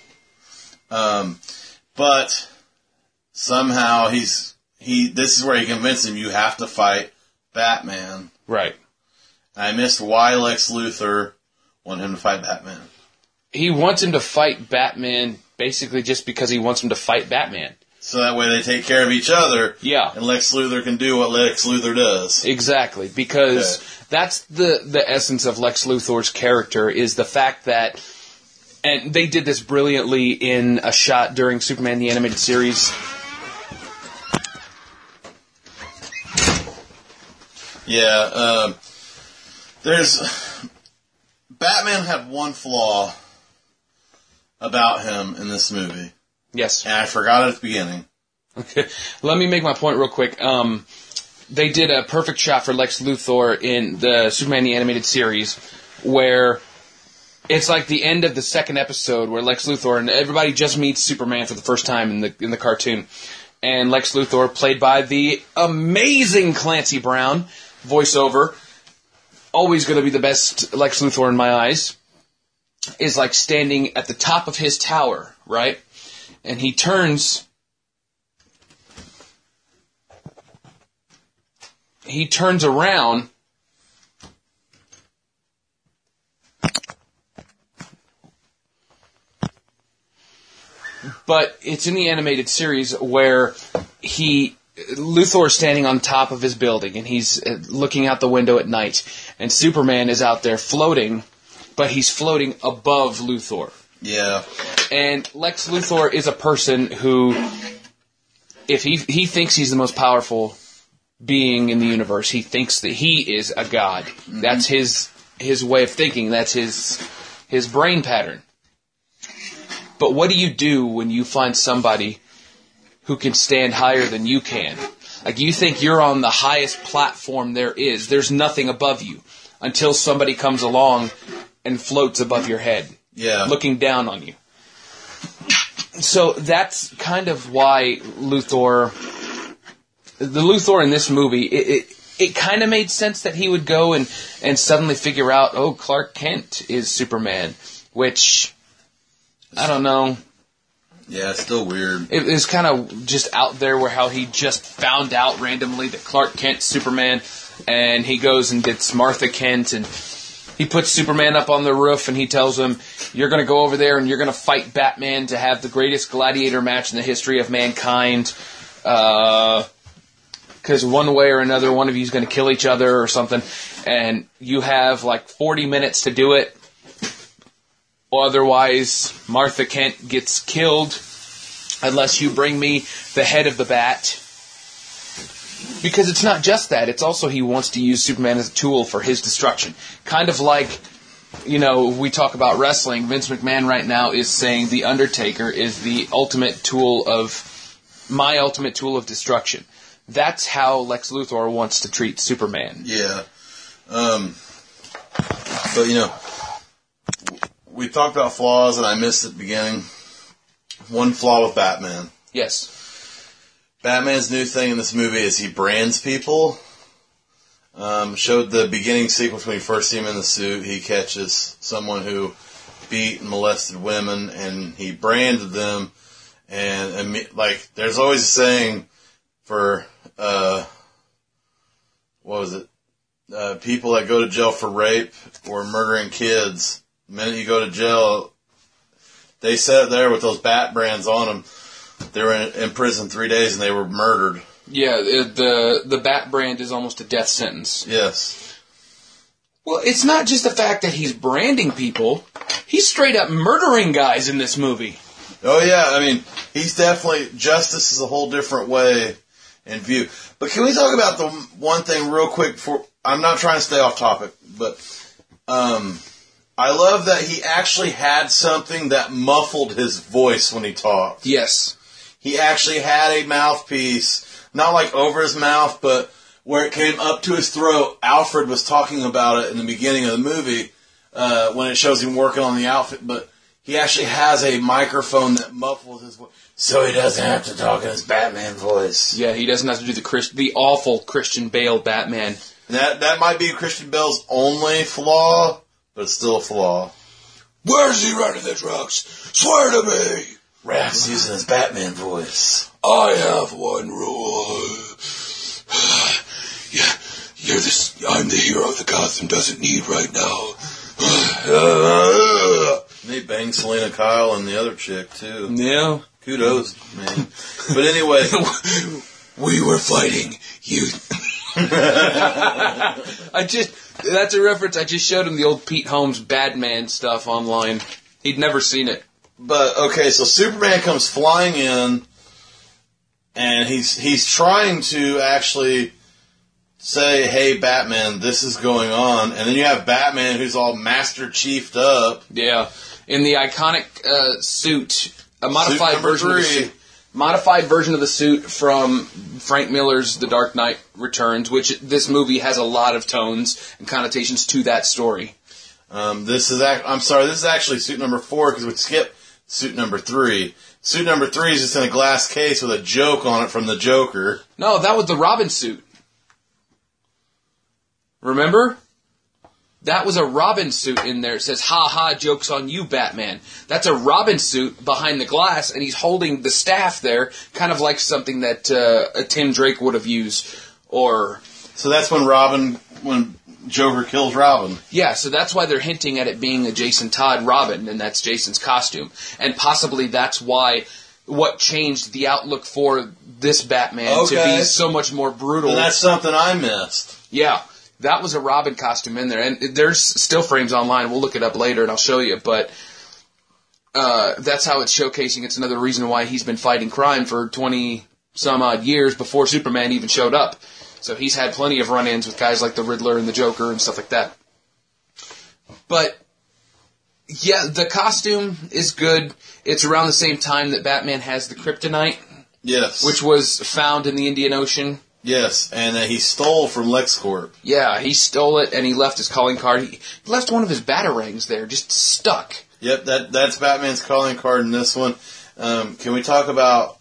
But somehow this is where he convinced him you have to fight Batman. Right. I missed why Lex Luthor wanted him to fight Batman. He wants him to fight Batman basically just because he wants him to fight Batman. So that way they take care of each other. Yeah. And Lex Luthor can do what Lex Luthor does. Exactly, because that's the essence of Lex Luthor's character, is the fact that, and they did this brilliantly in a shot during Superman the Animated Series. Yeah, Batman had one flaw about him in this movie. Yes. And I forgot at the beginning. Okay. Let me make my point real quick. They did a perfect shot for Lex Luthor in the Superman the Animated Series, where it's like the end of the second episode where Lex Luthor and everybody just meets Superman for the first time in the cartoon. And Lex Luthor, played by the amazing Clancy Brown, voiceover, always going to be the best Lex Luthor in my eyes, is like standing at the top of his tower, right? And he turns around but it's in the animated series where Luthor is standing on top of his building and he's looking out the window at night, and Superman is out there floating, but he's floating above Luthor. Yeah. And Lex Luthor is a person who, if he thinks he's the most powerful being in the universe, he thinks that he is a god. Mm-hmm. That's his way of thinking. That's his brain pattern. But what do you do when you find somebody who can stand higher than you can? Like, you think you're on the highest platform there is. There's nothing above you until somebody comes along and floats above your head. Yeah. Looking down on you. So that's kind of why the Luthor in this movie, it kind of made sense that he would go and suddenly figure out, oh, Clark Kent is Superman, which, I don't know. Yeah, it's still weird. It was kind of just out there where how he just found out randomly that Clark Kent's Superman, and he goes and gets Martha Kent, and he puts Superman up on the roof, and he tells him, you're going to go over there and you're going to fight Batman to have the greatest gladiator match in the history of mankind, because one way or another, one of you is going to kill each other or something, and you have like 40 minutes to do it. Otherwise, Martha Kent gets killed unless you bring me the head of the bat. Because it's not just that. It's also he wants to use Superman as a tool for his destruction. Kind of like, we talk about wrestling. Vince McMahon right now is saying The Undertaker is the ultimate tool my ultimate tool of destruction. That's how Lex Luthor wants to treat Superman. Yeah. But, we talked about flaws, and I missed at the beginning. One flaw with Batman. Yes. Batman's new thing in this movie is he brands people. Showed the beginning sequence when you first see him in the suit. He catches someone who beat and molested women, and he branded them. And there's always a saying for, people that go to jail for rape or murdering kids. The minute you go to jail, they sat there with those bat brands on them. They were in prison 3 days and they were murdered. Yeah, the bat brand is almost a death sentence. Yes. Well, it's not just the fact that he's branding people. He's straight up murdering guys in this movie. Oh, yeah. I mean, he's definitely... Justice is a whole different way in view. But can we talk about the one thing real quick before... I'm not trying to stay off topic, but... I love that he actually had something that muffled his voice when he talked. Yes. He actually had a mouthpiece, not like over his mouth, but where it came up to his throat. Alfred was talking about it in the beginning of the movie when it shows him working on the outfit, but he actually has a microphone that muffles his voice, so he doesn't have to talk in his Batman voice. Yeah, he doesn't have to do the awful Christian Bale Batman. That might be Christian Bale's only flaw, but it's still a flaw. Where does he running the drugs? Swear to me. Raph's using his Batman voice. I have one rule. I'm the hero that Gotham doesn't need right now. They banged Selena Kyle and the other chick, too. Yeah. Kudos, man. But anyway. We were fighting. You... That's a reference. I just showed him the old Pete Holmes Batman stuff online. He'd never seen it. But, okay, so Superman comes flying in, and he's trying to actually say, hey, Batman, this is going on. And then you have Batman who's all Master Chiefed up. Yeah. In the iconic suit, a modified version of the suit. From Frank Miller's The Dark Knight Returns, which this movie has a lot of tones and connotations to that story. This is actually suit number 4 because we skipped suit number 3. Suit number 3 is just in a glass case with a joke on it from the Joker. No, that was the Robin suit. Remember? That was a Robin suit in there. It says, ha ha, joke's on you, Batman. That's a Robin suit behind the glass, and he's holding the staff there, kind of like something that a Tim Drake would have used. So that's when Joker kills Robin. Yeah, so that's why they're hinting at it being a Jason Todd Robin, and that's Jason's costume. And possibly that's why what changed the outlook for this Batman to be so much more brutal. And that's something I missed. Yeah. That was a Robin costume in there, and there's still frames online. We'll look it up later, and I'll show you. But that's how it's showcasing. It's another reason why he's been fighting crime for 20-some-odd years before Superman even showed up. So he's had plenty of run-ins with guys like the Riddler and the Joker and stuff like that. But, yeah, the costume is good. It's around the same time that Batman has the kryptonite. Yes. Which was found in the Indian Ocean. Yes, and he stole from LexCorp. Yeah, he stole it, and he left his calling card. He left one of his batarangs there, just stuck. Yep, that's Batman's calling card in this one. Can we talk about...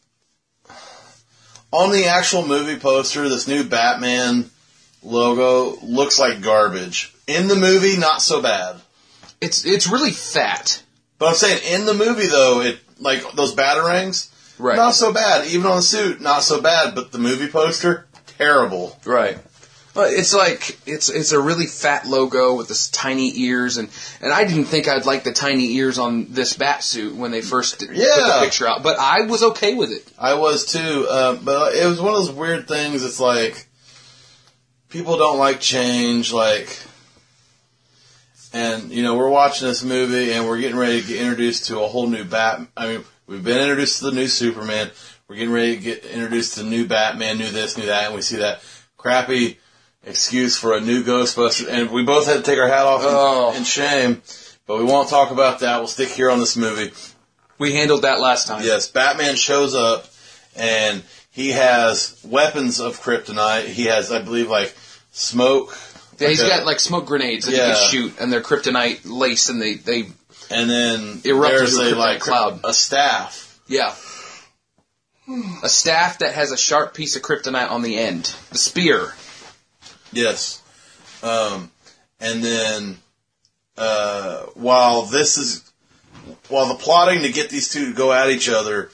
On the actual movie poster, this new Batman logo looks like garbage. In the movie, not so bad. It's really fat. But I'm saying, in the movie, though, like those batarangs... Right. Not so bad. Even on the suit, not so bad. But the movie poster, terrible. Right. Well, it's like, it's a really fat logo with this tiny ears, and I didn't think I'd like the tiny ears on this bat suit when they first put the picture out, but I was okay with it. I was too, but it was one of those weird things, it's like, people don't like change, and, we're watching this movie, and we're getting ready to get introduced to a whole new we've been introduced to the new Superman. We're getting ready to get introduced to the new Batman, new this, new that, and we see that crappy excuse for a new Ghostbusters. And we both had to take our hat off in shame, but we won't talk about that. We'll stick here on this movie. We handled that last time. Yes, Batman shows up, and he has weapons of kryptonite. He has, I believe, smoke. Yeah, he's got, smoke grenades that he can shoot, and they're kryptonite lace, and they and then there's a cloud. A staff. Yeah. A staff that has a sharp piece of kryptonite on the end. The spear. Yes. And then, while the plotting to get these two to go at each other,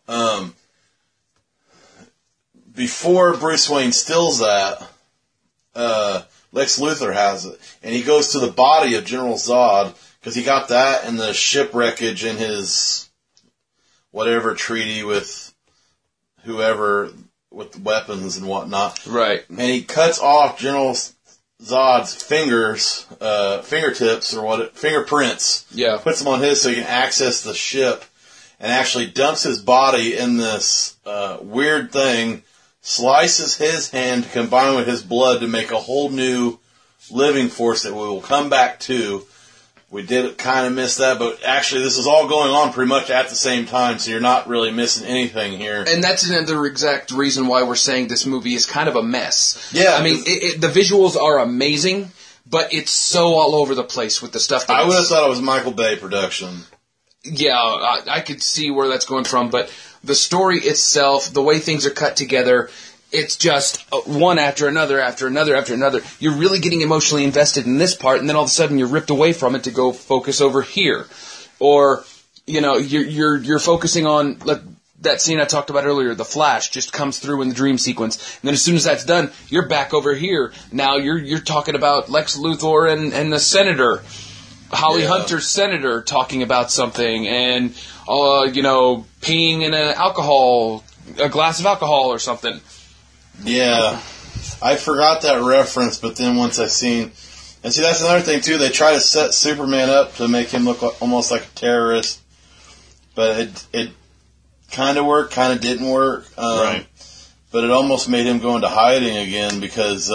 before Bruce Wayne steals that, Lex Luthor has it. And he goes to the body of General Zod, because he got that in the shipwreckage in his whatever treaty with whoever with weapons and whatnot. Right. And he cuts off General Zod's fingertips or fingerprints. Yeah. Puts them on his so he can access the ship, and actually dumps his body in this weird thing, slices his hand to combine with his blood to make a whole new living force that we will come back to. We did kind of miss that, but actually this is all going on pretty much at the same time, so you're not really missing anything here. And that's another exact reason why we're saying this movie is kind of a mess. Yeah. I mean, the visuals are amazing, but it's so all over the place with the stuff. I would have thought it was Michael Bay production. Yeah, I could see where that's going from, but the story itself, the way things are cut together, it's just one after another, after another, after another. You're really getting emotionally invested in this part, and then all of a sudden you're ripped away from it to go focus over here. Or, you're focusing on that scene I talked about earlier, the Flash just comes through in the dream sequence. And then as soon as that's done, you're back over here. Now you're talking about Lex Luthor and the Senator. Holly Hunter's senator talking about something and, peeing in a glass of alcohol or something. Yeah. I forgot that reference, but then once I seen... And see, that's another thing, too. They try to set Superman up to make him look almost like a terrorist. But it kind of worked, kind of didn't work. Right. But it almost made him go into hiding again because...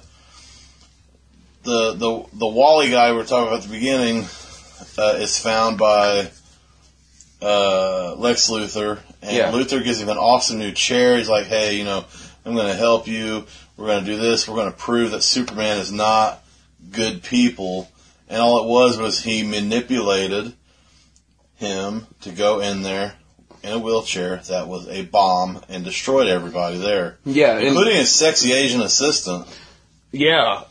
The Wally guy we were talking about at the beginning is found by Lex Luthor, and Luthor gives him an awesome new chair. He's like, hey, I'm going to help you. We're going to do this. We're going to prove that Superman is not good people. And all it was he manipulated him to go in there in a wheelchair that was a bomb and destroyed everybody there. Yeah. Including his sexy Asian assistant. Yeah.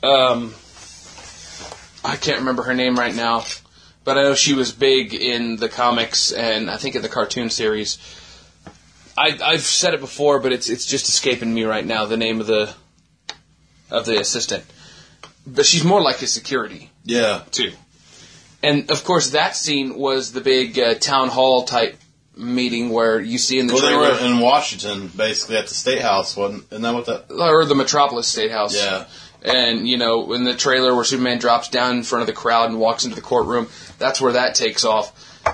I can't remember her name right now, but I know she was big in the comics and I think in the cartoon series. I've said it before, but it's just escaping me right now, the name of the assistant. But she's more like his security. Yeah. Too. And, of course, that scene was the big town hall type meeting where you see in the trailer. They were in Washington, basically, at the State House, isn't that what that... Or the Metropolis State House. Yeah. And, in the trailer where Superman drops down in front of the crowd and walks into the courtroom, that's where that takes off.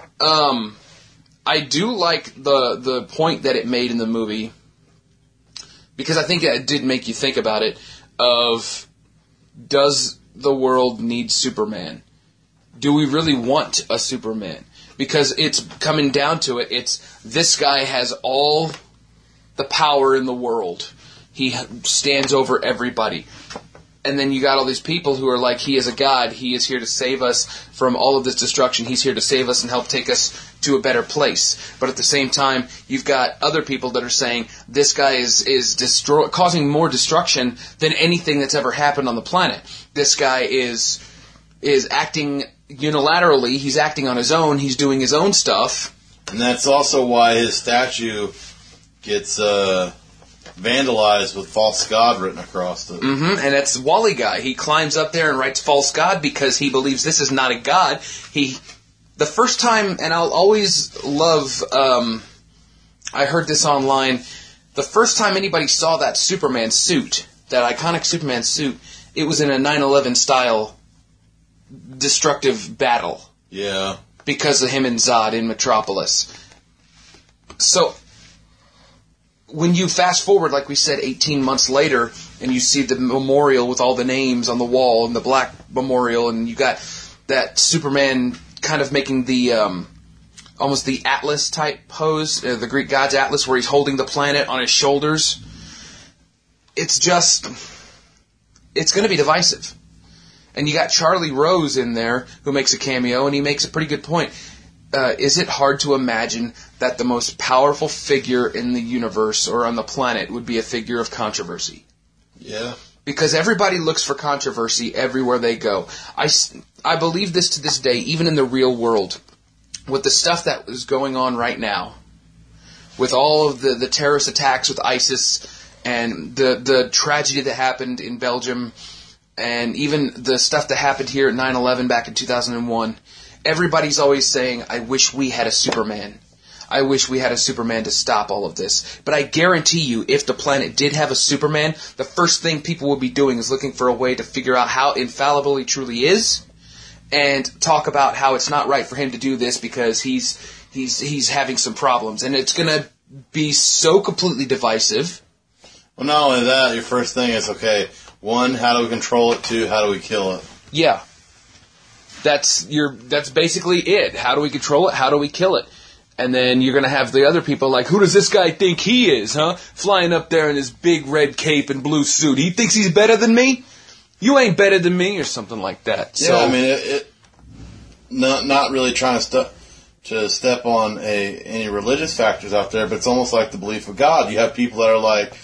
I do like the point that it made in the movie, because I think it did make you think about it, of, does the world need Superman? Do we really want a Superman? Because it's coming down to it, this guy has all the power in the world. He stands over everybody. And then you got all these people who are like, he is a god. He is here to save us from all of this destruction. He's here to save us and help take us to a better place. But at the same time, you've got other people that are saying, this guy is causing more destruction than anything that's ever happened on the planet. This guy is acting unilaterally. He's acting on his own. He's doing his own stuff. And that's also why his statue gets... vandalized with false god written across it. Mm-hmm. And that's the Wally guy. He climbs up there and writes false god because he believes this is not a god. The first time, and I'll always love, I heard this online, the first time anybody saw that Superman suit, that iconic Superman suit, it was in a 9/11 style destructive battle. Yeah. Because of him and Zod in Metropolis. So... when you fast forward, like we said, 18 months later, and you see the memorial with all the names on the wall, and the black memorial, and you got that Superman kind of making the, almost the Atlas type pose, the Greek god's Atlas, where he's holding the planet on his shoulders. It's going to be divisive. And you got Charlie Rose in there, who makes a cameo, and he makes a pretty good point. Is it hard to imagine that the most powerful figure in the universe or on the planet would be a figure of controversy? Yeah. Because everybody looks for controversy everywhere they go. I believe this to this day, even in the real world, with the stuff that is going on right now, with all of the terrorist attacks with ISIS and the tragedy that happened in Belgium and even the stuff that happened here at 9/11 back in 2001, everybody's always saying, I wish we had a Superman. I wish we had a Superman to stop all of this. But I guarantee you, if the planet did have a Superman, the first thing people would be doing is looking for a way to figure out how infallible he truly is and talk about how it's not right for him to do this because he's having some problems. And it's going to be so completely divisive. Well, not only that, your first thing is, okay, one, how do we control it? Two, how do we kill it? Yeah. That's basically it. How do we control it? How do we kill it? And then you're going to have the other people like, who does this guy think he is, huh? Flying up there in his big red cape and blue suit. He thinks he's better than me? You ain't better than me, or something like that. Yeah, so, I mean, not really trying to to step on any religious factors out there, but it's almost like the belief of God. You have people that are like,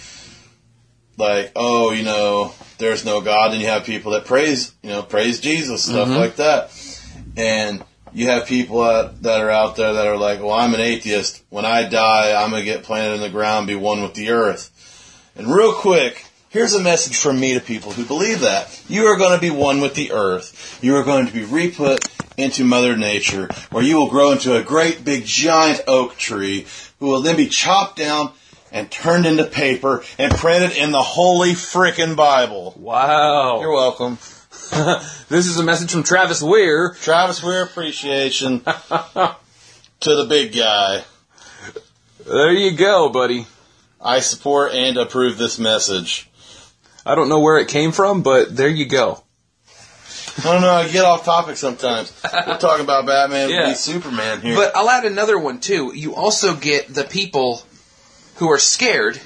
oh, you know, there's no God, and you have people that praise Jesus, stuff like that. And you have people that are out there that are like, well, I'm an atheist. When I die, I'm going to get planted in the ground, be one with the earth. And real quick, here's a message from me to people who believe that. You are going to be one with the earth. You are going to be re-put into Mother Nature, where you will grow into a great big giant oak tree, who will then be chopped down and turned into paper and printed in the holy frickin' Bible. Wow. You're welcome. This is a message from Travis Weir. Travis Weir appreciation to the big guy. There you go, buddy. I support and approve this message. I don't know where it came from, but there you go. I don't know, I get off topic sometimes. We're talking about Batman v Superman here. But I'll add another one, too. You also get the people who are scared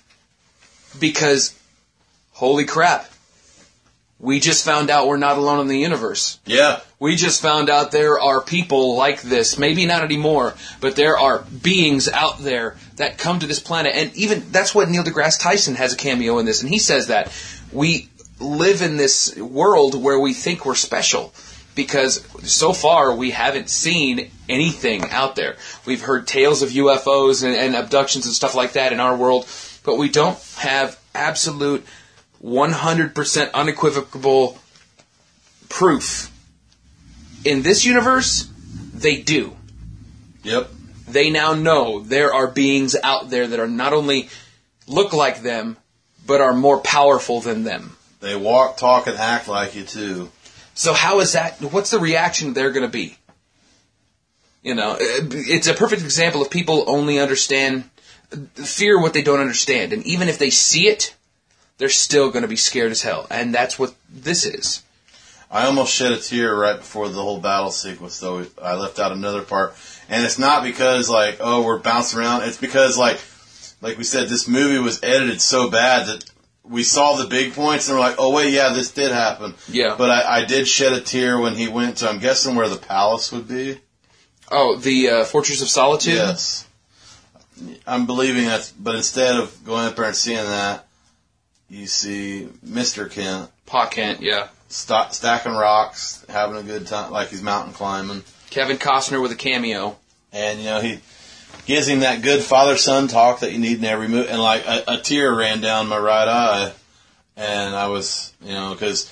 because, holy crap, we just found out we're not alone in the universe. Yeah. We just found out there are people like this. Maybe not anymore, but there are beings out there that come to this planet. And even, that's what Neil deGrasse Tyson has a cameo in this. And he says that we live in this world where we think we're special. Because so far we haven't seen anything out there. We've heard tales of UFOs and abductions and stuff like that in our world. But we don't have absolute 100% unequivocal proof. In this universe, they do. Yep. They now know there are beings out there that are not only look like them, but are more powerful than them. They walk, talk, and act like you, too. So how is that? What's the reaction they're going to be? You know, it's a perfect example of people only fear what they don't understand. And even if they see it, they're still going to be scared as hell. And that's what this is. I almost shed a tear right before the whole battle sequence, though. I left out another part. And it's not because, like, oh, we're bouncing around. It's because, like we said, this movie was edited so bad that we saw the big points and we're like, oh, wait, yeah, this did happen. Yeah. But I did shed a tear when he went to, I'm guessing, where the palace would be. Oh, the Fortress of Solitude? Yes. I'm believing that, but instead of going up there and seeing that, you see Mr. Kent. Pa Kent, yeah. Stacking rocks, having a good time, like he's mountain climbing. Kevin Costner with a cameo. And, you know, he gives him that good father-son talk that you need in every movie. And, like, a tear ran down my right eye. And I was, you know, because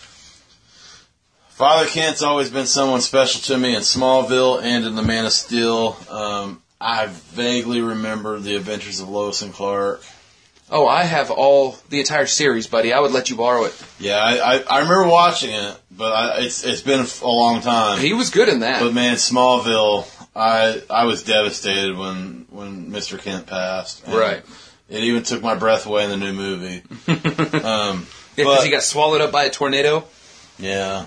Father Kent's always been someone special to me in Smallville and in The Man of Steel. I vaguely remember The Adventures of Lois and Clark. Oh, I have the entire series, buddy. I would let you borrow it. Yeah, I remember watching it, but it's been a long time. He was good in that. But man, Smallville, I was devastated when Mr. Kent passed. Right. It even took my breath away in the new movie. Because he got swallowed up by a tornado. Yeah.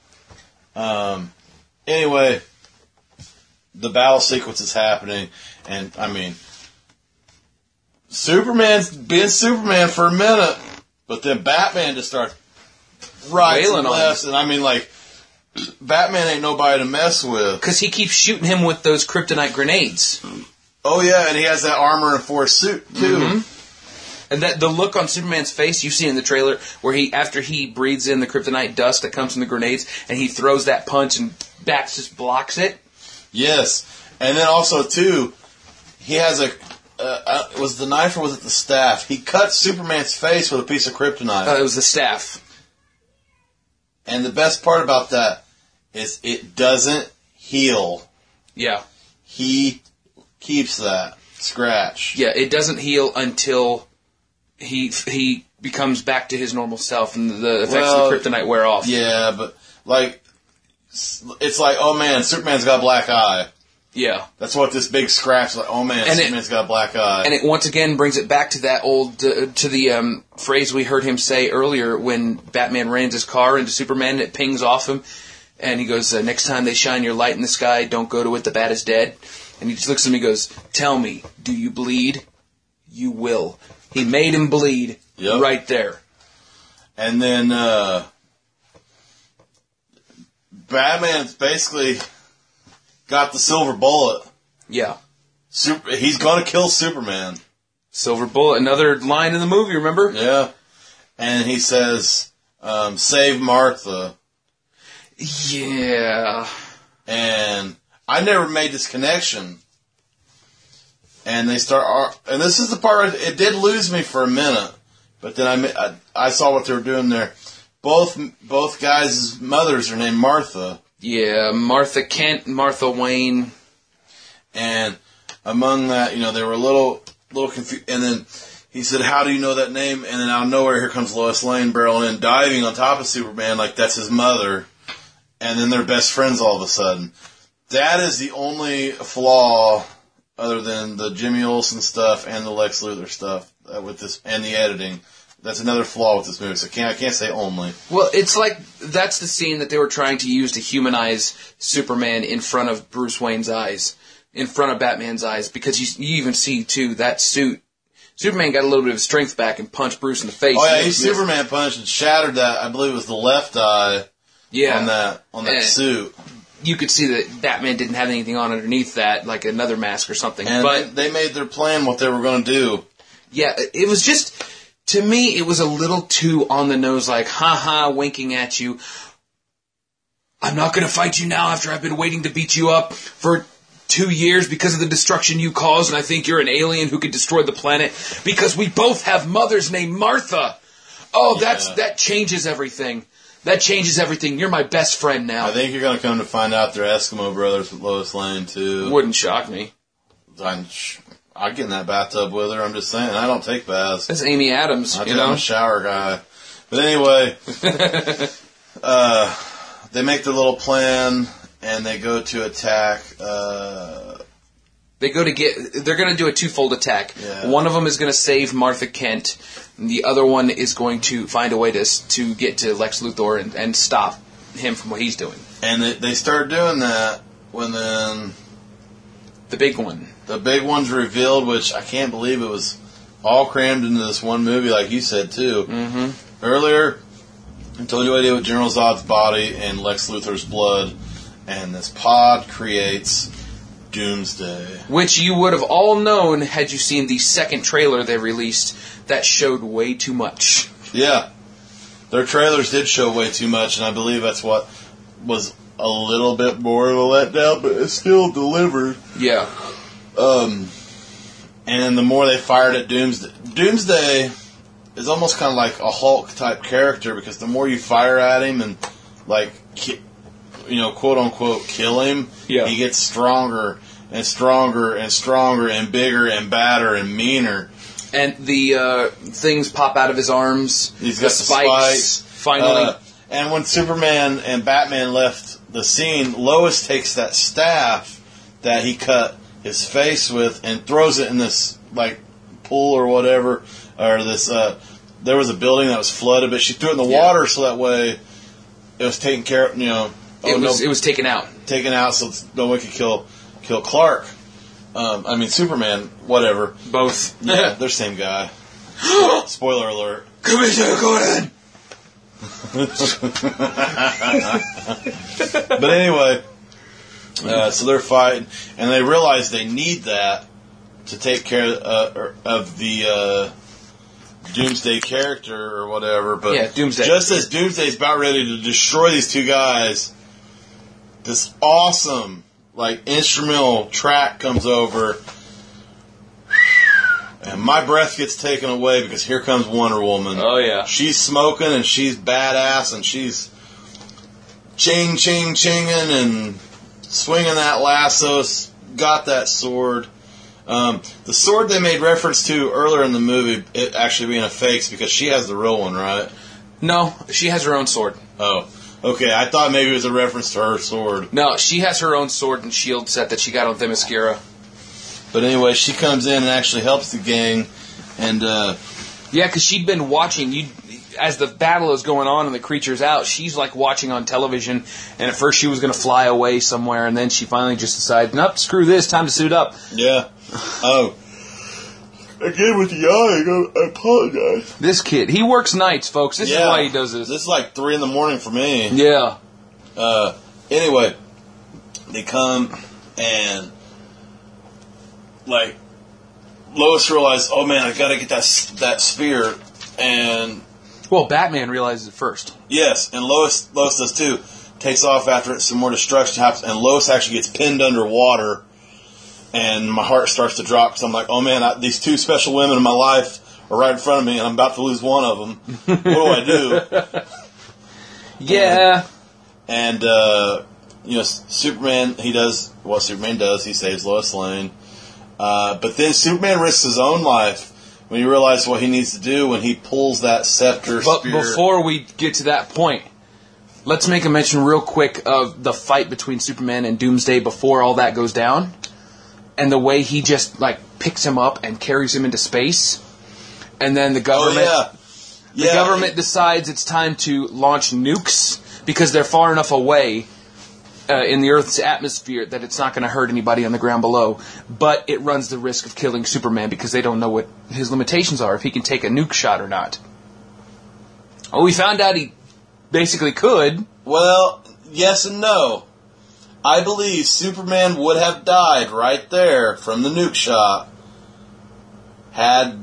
Anyway, the battle sequence is happening, and I mean, Superman's been Superman for a minute, but then Batman just starts right and left, and I mean, like, Batman ain't nobody to mess with. Because he keeps shooting him with those kryptonite grenades. Oh yeah, and he has that armor and force suit too. Mm-hmm. And the look on Superman's face, you've seen in the trailer, where after he breathes in the kryptonite dust that comes from the grenades, and he throws that punch and Bat just blocks it. Yes, and then also too, he has was it the knife or was it the staff? He cuts Superman's face with a piece of kryptonite. It was the staff. And the best part about that is it doesn't heal. Yeah. He keeps that scratch. Yeah, it doesn't heal until he becomes back to his normal self and the effects of the kryptonite wear off. Yeah, but like it's like, oh man, Superman's got a black eye. Yeah. That's what this big scratch is like, oh man, Superman's got a black eye. And it once again brings it back to that old, to the phrase we heard him say earlier when Batman ran his car into Superman and it pings off him. And he goes, next time they shine your light in the sky, don't go to it, the bat is dead. And he just looks at him and goes, tell me, do you bleed? You will. He made him bleed right there. And then Batman's basically... got the silver bullet. Yeah. He's going to kill Superman. Silver bullet, another line in the movie, remember? Yeah. And he says, save Martha. Yeah. And I never made this connection. And they start, and this is the part, it did lose me for a minute. But then I saw what they were doing there. Both guys' mothers are named Martha. Yeah, Martha Kent, Martha Wayne. And among that, they were a little confused. And then he said, how do you know that name? And then out of nowhere, here comes Lois Lane barreling in, diving on top of Superman like that's his mother. And then they're best friends all of a sudden. That is the only flaw, other than the Jimmy Olsen stuff and the Lex Luthor stuff with this, and the editing. That's another flaw with this movie. So I can't say only. Well, it's like that's the scene that they were trying to use to humanize Superman in front of Bruce Wayne's eyes, in front of Batman's eyes, because you even see too that suit. Superman got a little bit of his strength back and punched Bruce in the face. Oh yeah, he Superman punched and shattered that. I believe it was the left eye. Yeah. On that suit. You could see that Batman didn't have anything on underneath that, like another mask or something. And but they made their plan what they were going to do. Yeah, it was just, to me, it was a little too on the nose, like, ha-ha, winking at you. I'm not going to fight you now after I've been waiting to beat you up for 2 years because of the destruction you caused, and I think you're an alien who could destroy the planet because we both have mothers named Martha. Oh, that changes everything. That changes everything. You're my best friend now. I think you're going to come to find out they're Eskimo brothers with Lois Lane, too. Wouldn't shock me. I'd get in that bathtub with her. I'm just saying. I don't take baths. That's Amy Adams, I'm a shower guy. But anyway, they make their little plan, and they go to attack. They're going to do a twofold attack. Yeah. One of them is going to save Martha Kent, and the other one is going to find a way to get to Lex Luthor and stop him from what he's doing. And they start doing that when then the big one's revealed, which I can't believe it was all crammed into this one movie, like you said too. Mm-hmm. Earlier, I told you what I did with General Zod's body and Lex Luthor's blood, and this pod creates Doomsday. Which you would have all known had you seen the second trailer they released that showed way too much. Yeah. Their trailers did show way too much, and I believe that's what was a little bit more of a letdown, but it still delivered. Yeah. And the more they fired at Doomsday is almost kind of like a Hulk type character, because the more you fire at him and, like, quote unquote kill him, he gets stronger and stronger and stronger and bigger and badder and meaner. And the things pop out of his arms. He's got the spikes. Finally. And when Superman and Batman left the scene, Lois takes that staff that he cut his face with and throws it in this, like, pool or whatever, or this, there was a building that was flooded, but she threw it in the water so that way it was taken care of, it was taken out. Taken out so no one could kill Clark. Superman, whatever. Both. Yeah, they're the same guy. Spoiler alert. Commissioner Gordon! But anyway, so they're fighting, and they realize they need that to take care of the Doomsday character or whatever. But yeah, Doomsday. Just as Doomsday's about ready to destroy these two guys, this awesome, like, instrumental track comes over, and my breath gets taken away because here comes Wonder Woman. Oh, yeah. She's smoking, and she's badass, and she's ching-chinging and swinging that lasso, got that sword. The sword they made reference to earlier in the movie, it actually being a fake, because she has the real one, right? No, she has her own sword. Oh, okay. I thought maybe it was a reference to her sword. No, she has her own sword and shield set that she got on Themyscira. But anyway, she comes in and actually helps the gang, and yeah, because she'd been watching as the battle is going on and the creature's out. She's like watching on television, and at first she was going to fly away somewhere, and then she finally just decided, nope, screw this, time to suit up. Yeah. Oh. Again with the yawning, I apologize. This kid, he works nights, folks. This is why he does this. This is like 3 a.m. for me. Yeah. Anyway, they come, and like Lois realized, oh man, I got to get that spear, and well, Batman realizes it first. Yes, and Lois does too. Takes off after it. Some more destruction happens, and Lois actually gets pinned underwater. And my heart starts to drop because I'm like, oh man, these two special women in my life are right in front of me, and I'm about to lose one of them. What do I do? Yeah. And Superman, he does what Superman does. He saves Lois Lane. But then Superman risks his own life when he realizes what he needs to do when he pulls that scepter But spear. before we get to that point, let's make a mention real quick of the fight between Superman and Doomsday before all that goes down. And the way he just, picks him up and carries him into space. And then the government... Oh, yeah. The government decides it's time to launch nukes because they're far enough away in the Earth's atmosphere that it's not going to hurt anybody on the ground below. But it runs the risk of killing Superman because they don't know what his limitations are, if he can take a nuke shot or not. Oh, we found out he basically could. Well, yes and no. I believe Superman would have died right there from the nuke shot had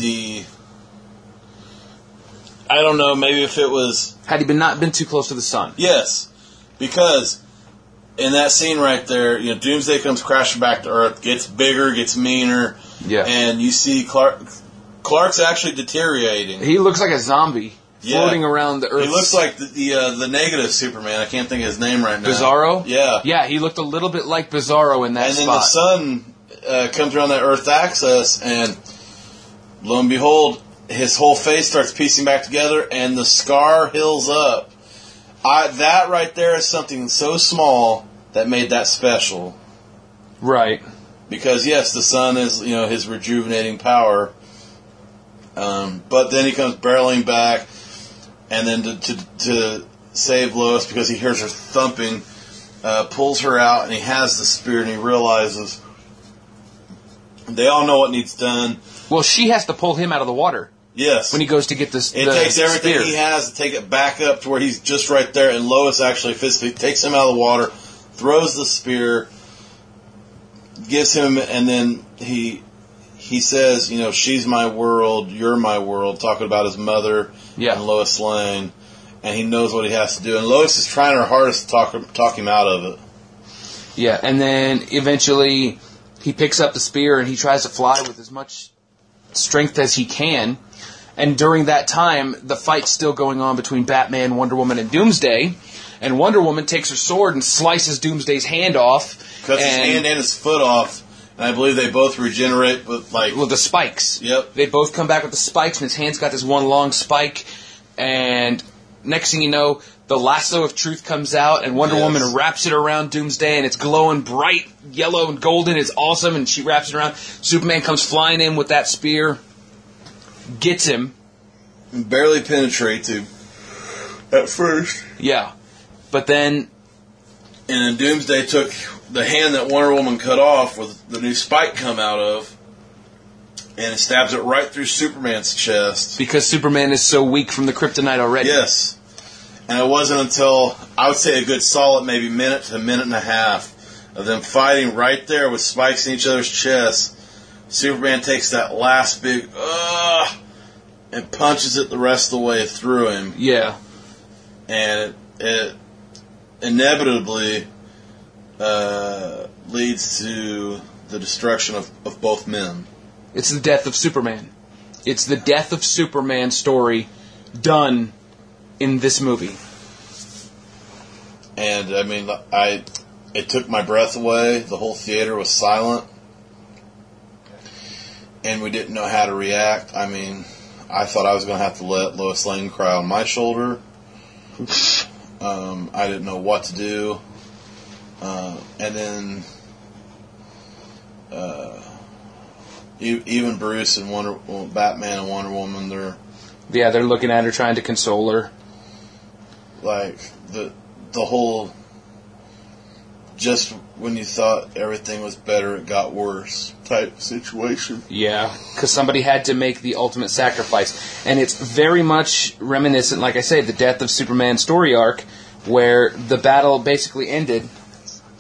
I don't know, maybe if it was... Had he not been too close to the sun. Yes, because in that scene right there, Doomsday comes crashing back to Earth, gets bigger, gets meaner, and you see Clark's actually deteriorating. He looks like a zombie. Floating around the Earth. He looks like the negative Superman. I can't think of his name right now. Bizarro? Yeah. Yeah, he looked a little bit like Bizarro in that spot. And then the sun comes around that Earth axis, and lo and behold, his whole face starts piecing back together, and the scar heals up. That right there is something so small that made that special. Right. Because, yes, the sun is, his rejuvenating power. But then he comes barreling back, and then to save Lois because he hears her thumping, pulls her out, and he has the spear, and he realizes they all know what needs done. Well, she has to pull him out of the water. Yes. When he goes to get this, it takes everything he has to take it back up to where he's just right there, and Lois actually physically takes him out of the water, throws the spear, gives him, and then he says, she's my world, you're my world, talking about his mother and Lois Lane, and he knows what he has to do. And Lois is trying her hardest to talk him out of it. Yeah, and then eventually he picks up the spear and he tries to fly with as much strength as he can. And during that time, the fight's still going on between Batman, Wonder Woman, and Doomsday. And Wonder Woman takes her sword and slices Doomsday's hand off. Cuts his hand and his foot off. And I believe they both regenerate with the spikes. Yep. They both come back with the spikes, and his hand's got this one long spike. And next thing you know, the lasso of truth comes out, and Wonder Woman wraps it around Doomsday, and it's glowing bright yellow and golden. It's awesome, and she wraps it around. Superman comes flying in with that spear, gets him. And barely penetrates him at first. Yeah. But then... And then Doomsday took the hand that Wonder Woman cut off with the new spike come out of, and it stabs it right through Superman's chest. Because Superman is so weak from the kryptonite already. Yes. And it wasn't until, I would say, a good solid maybe minute to a minute and a half of them fighting right there with spikes in each other's chests. Superman takes that last big, and punches it the rest of the way through him. Yeah. And it inevitably leads to the destruction of both men. It's the death of Superman. It's the death of Superman story done in this movie. And I mean, it took my breath away. The whole theater was silent, and we didn't know how to react. I mean, I thought I was going to have to let Lois Lane cry on my shoulder. I didn't know what to do. And then even Bruce and Batman and Wonder Woman, they're looking at her trying to console her. Like the whole, just when you thought everything was better, it got worse type situation. Yeah, because somebody had to make the ultimate sacrifice. And it's very much reminiscent, like I say, the death of Superman story arc, where the battle basically ended.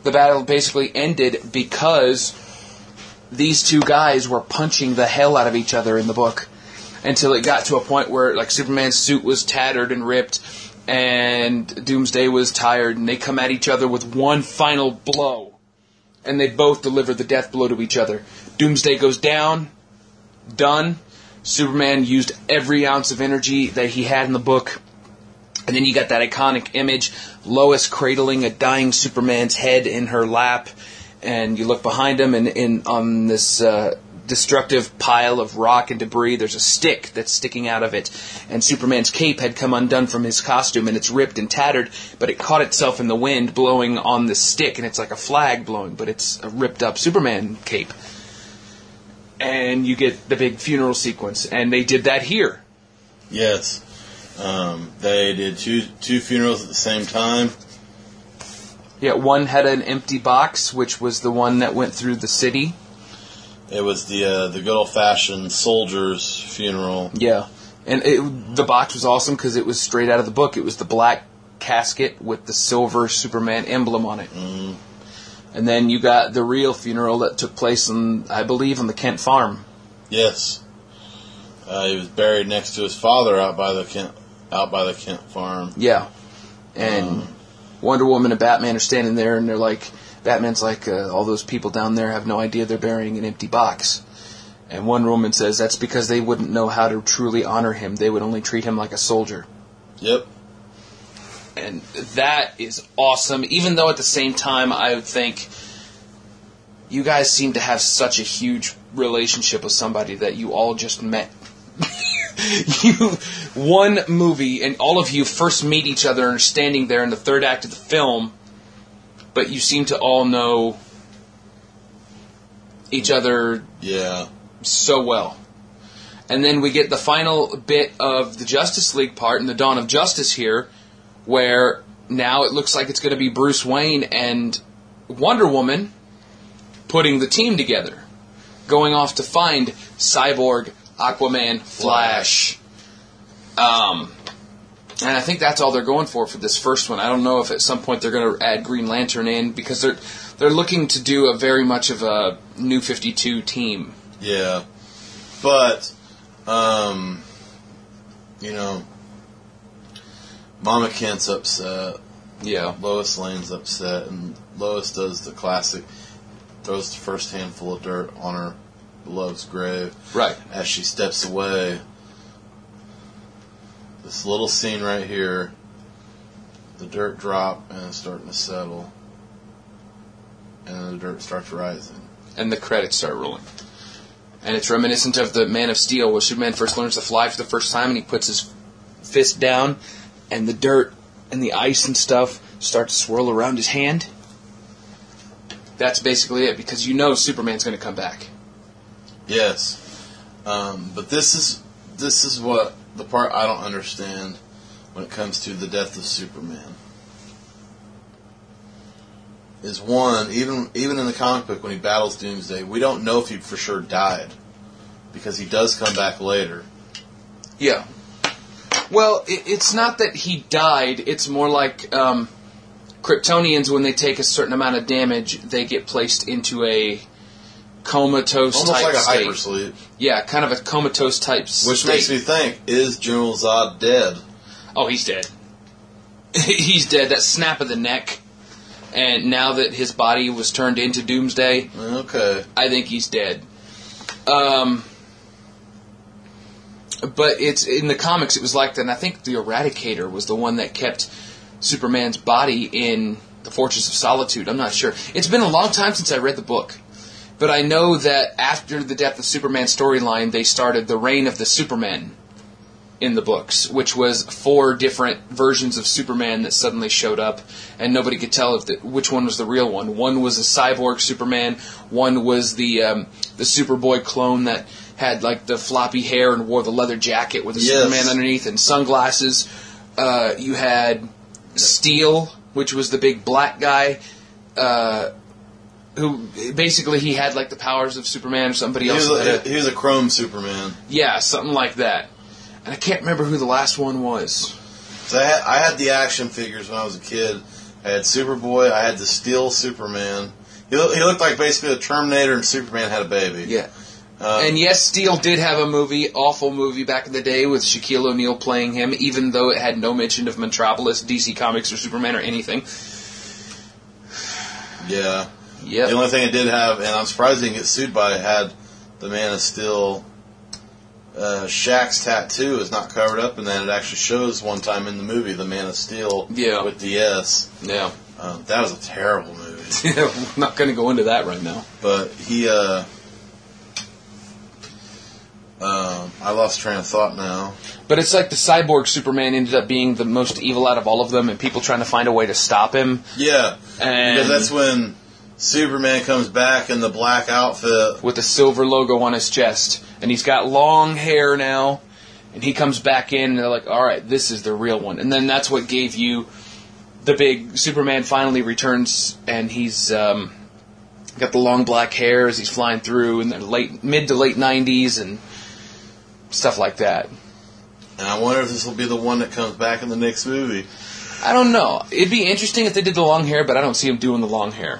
the battle basically ended because these two guys were punching the hell out of each other in the book until it got to a point where like Superman's suit was tattered and ripped and Doomsday was tired, and they come at each other with one final blow, and they both deliver the death blow to each other. Doomsday goes down, done. Superman used every ounce of energy that he had in the book. And then you got that iconic image, Lois cradling a dying Superman's head in her lap, and you look behind him, and on this destructive pile of rock and debris, there's a stick that's sticking out of it, and Superman's cape had come undone from his costume, and it's ripped and tattered, but it caught itself in the wind blowing on the stick, and it's like a flag blowing, but it's a ripped up Superman cape. And you get the big funeral sequence, and they did that here. Yes. They did two funerals at the same time. Yeah, one had an empty box, which was the one that went through the city. It was the good old-fashioned soldier's funeral. Yeah, and the box was awesome because it was straight out of the book. It was the black casket with the silver Superman emblem on it. Mm. And then you got the real funeral that took place, I believe, on the Kent farm. Yes. He was buried next to his father out by the Kent farm. Yeah. And Wonder Woman and Batman are standing there, and they're like, Batman's like, all those people down there have no idea they're burying an empty box. And Wonder Woman says that's because they wouldn't know how to truly honor him. They would only treat him like a soldier. Yep. And that is awesome, even though at the same time I would think you guys seem to have such a huge relationship with somebody that you all just met. One movie, and all of you first meet each other and are standing there in the third act of the film, but you seem to all know each other so well. And then we get the final bit of the Justice League part in the Dawn of Justice here, where now it looks like it's going to be Bruce Wayne and Wonder Woman putting the team together, going off to find Cyborg, Aquaman, Flash. And I think that's all they're going for this first one. I don't know if at some point they're going to add Green Lantern in, because they're looking to do a very much of a New 52 team. Yeah. But, Mama Kent's upset. Yeah. Lois Lane's upset, and Lois does the classic, throws the first handful of dirt on her beloved's grave. Right. As she steps away, this little scene right here, the dirt drop and it's starting to settle, and then the dirt starts rising. And the credits start rolling. And it's reminiscent of the Man of Steel, where Superman first learns to fly for the first time, and he puts his fist down, and the dirt and the ice and stuff start to swirl around his hand. That's basically it, because you know Superman's going to come back. Yes. But this is what the part I don't understand when it comes to the death of Superman. Is one, even in the comic book when he battles Doomsday, we don't know if he for sure died, because he does come back later. Yeah. Well, it's not that he died. It's more like Kryptonians, when they take a certain amount of damage, they get placed into a comatose almost type like a state. hypersleep. Yeah, kind of a comatose type state. Which makes me think, is General Zod dead? Oh, he's dead. He's dead. That snap of the neck. And now that his body was turned into Doomsday, okay, I think he's dead. But it's in the comics, it was like that, and I think the Eradicator was the one that kept Superman's body in the Fortress of Solitude. I'm not sure. It's been a long time since I read the book. But I know that after the Death of Superman storyline, they started the Reign of the Supermen in the books, which was 4 different versions of Superman that suddenly showed up, and nobody could tell which one was the real one. One was a cyborg Superman, one was the Superboy clone that had like the floppy hair and wore the leather jacket with a Superman underneath and sunglasses. You had Steel, which was the big black guy, who basically he had like the powers of Superman or somebody else. He was a chrome Superman. Yeah, something like that. And I can't remember who the last one was. So I had the action figures when I was a kid, I had Superboy. I had the Steel Superman. He looked like basically the Terminator and Superman had a baby. Yeah. And yes, Steel did have a awful movie back in the day with Shaquille O'Neal playing him, even though it had no mention of Metropolis, DC Comics, or Superman or anything. Yeah. Yep. The only thing it did have, and I'm surprised it didn't get sued by it, had the Man of Steel. Shaq's tattoo is not covered up, and then it actually shows one time in the movie the Man of Steel with the S. Yeah. That was a terrible movie. We're not going to go into that right now. But he, I lost train of thought now. But it's like the cyborg Superman ended up being the most evil out of all of them, and people trying to find a way to stop him. Yeah. And because that's when Superman comes back in the black outfit. With the silver logo on his chest. And he's got long hair now. And he comes back in, and they're like, alright, this is the real one. And then that's what gave you the big Superman finally returns, and he's got the long black hair as he's flying through in the mid to late 90s and stuff like that. And I wonder if this will be the one that comes back in the next movie. I don't know. It'd be interesting if they did the long hair, but I don't see him doing the long hair.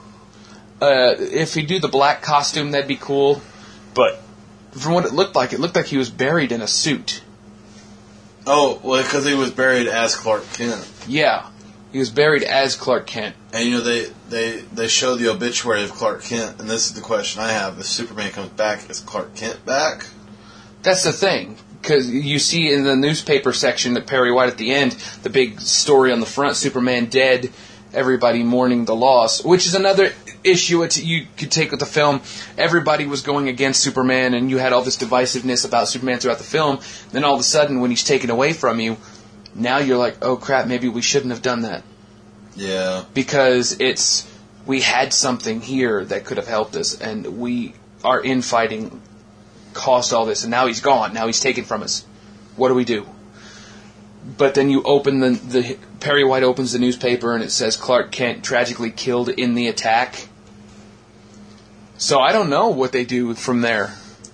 If he do the black costume, that'd be cool. But from what it looked like he was buried in a suit. Oh, well, because he was buried as Clark Kent. Yeah. He was buried as Clark Kent. And, you know, they show the obituary of Clark Kent, and this is the question I have. If Superman comes back, is Clark Kent back? That's the thing. Because you see in the newspaper section at Perry White at the end, the big story on the front, Superman dead, everybody mourning the loss, which is another issue you could take with the film. Everybody was going against Superman, and you had all this divisiveness about Superman throughout the film. Then all of a sudden, when he's taken away from you, now you're like, oh crap, maybe we shouldn't have done that. Yeah. Because we had something here that could have helped us, and our infighting caused all this, and now he's gone. Now he's taken from us. What do we do? But then you open the Perry White opens the newspaper, and it says Clark Kent tragically killed in the attack. So I don't know what they do from there.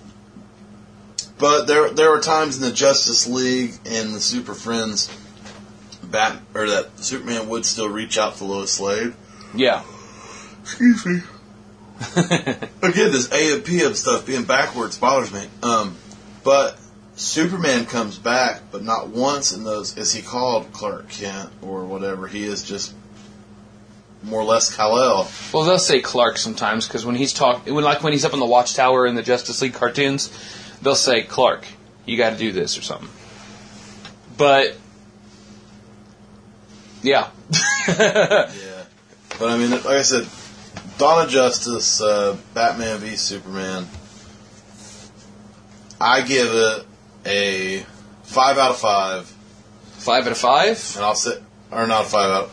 But there were times in the Justice League and the Super Friends that Superman would still reach out to Lois Lane. Yeah. Excuse me. Again, this A and PM stuff being backwards bothers me. But Superman comes back, but not once in those is he called Clark Kent or whatever. He is just more or less Kal-El. Well, they'll say Clark sometimes because when he's when he's up in the Watchtower in the Justice League cartoons, they'll say Clark, you got to do this or something. But yeah. Yeah. But I mean, like I said, Dawn of Justice, Batman v Superman, I give it a 5 out of 5. 5 out of 5? And I'll say, or not a 5 out.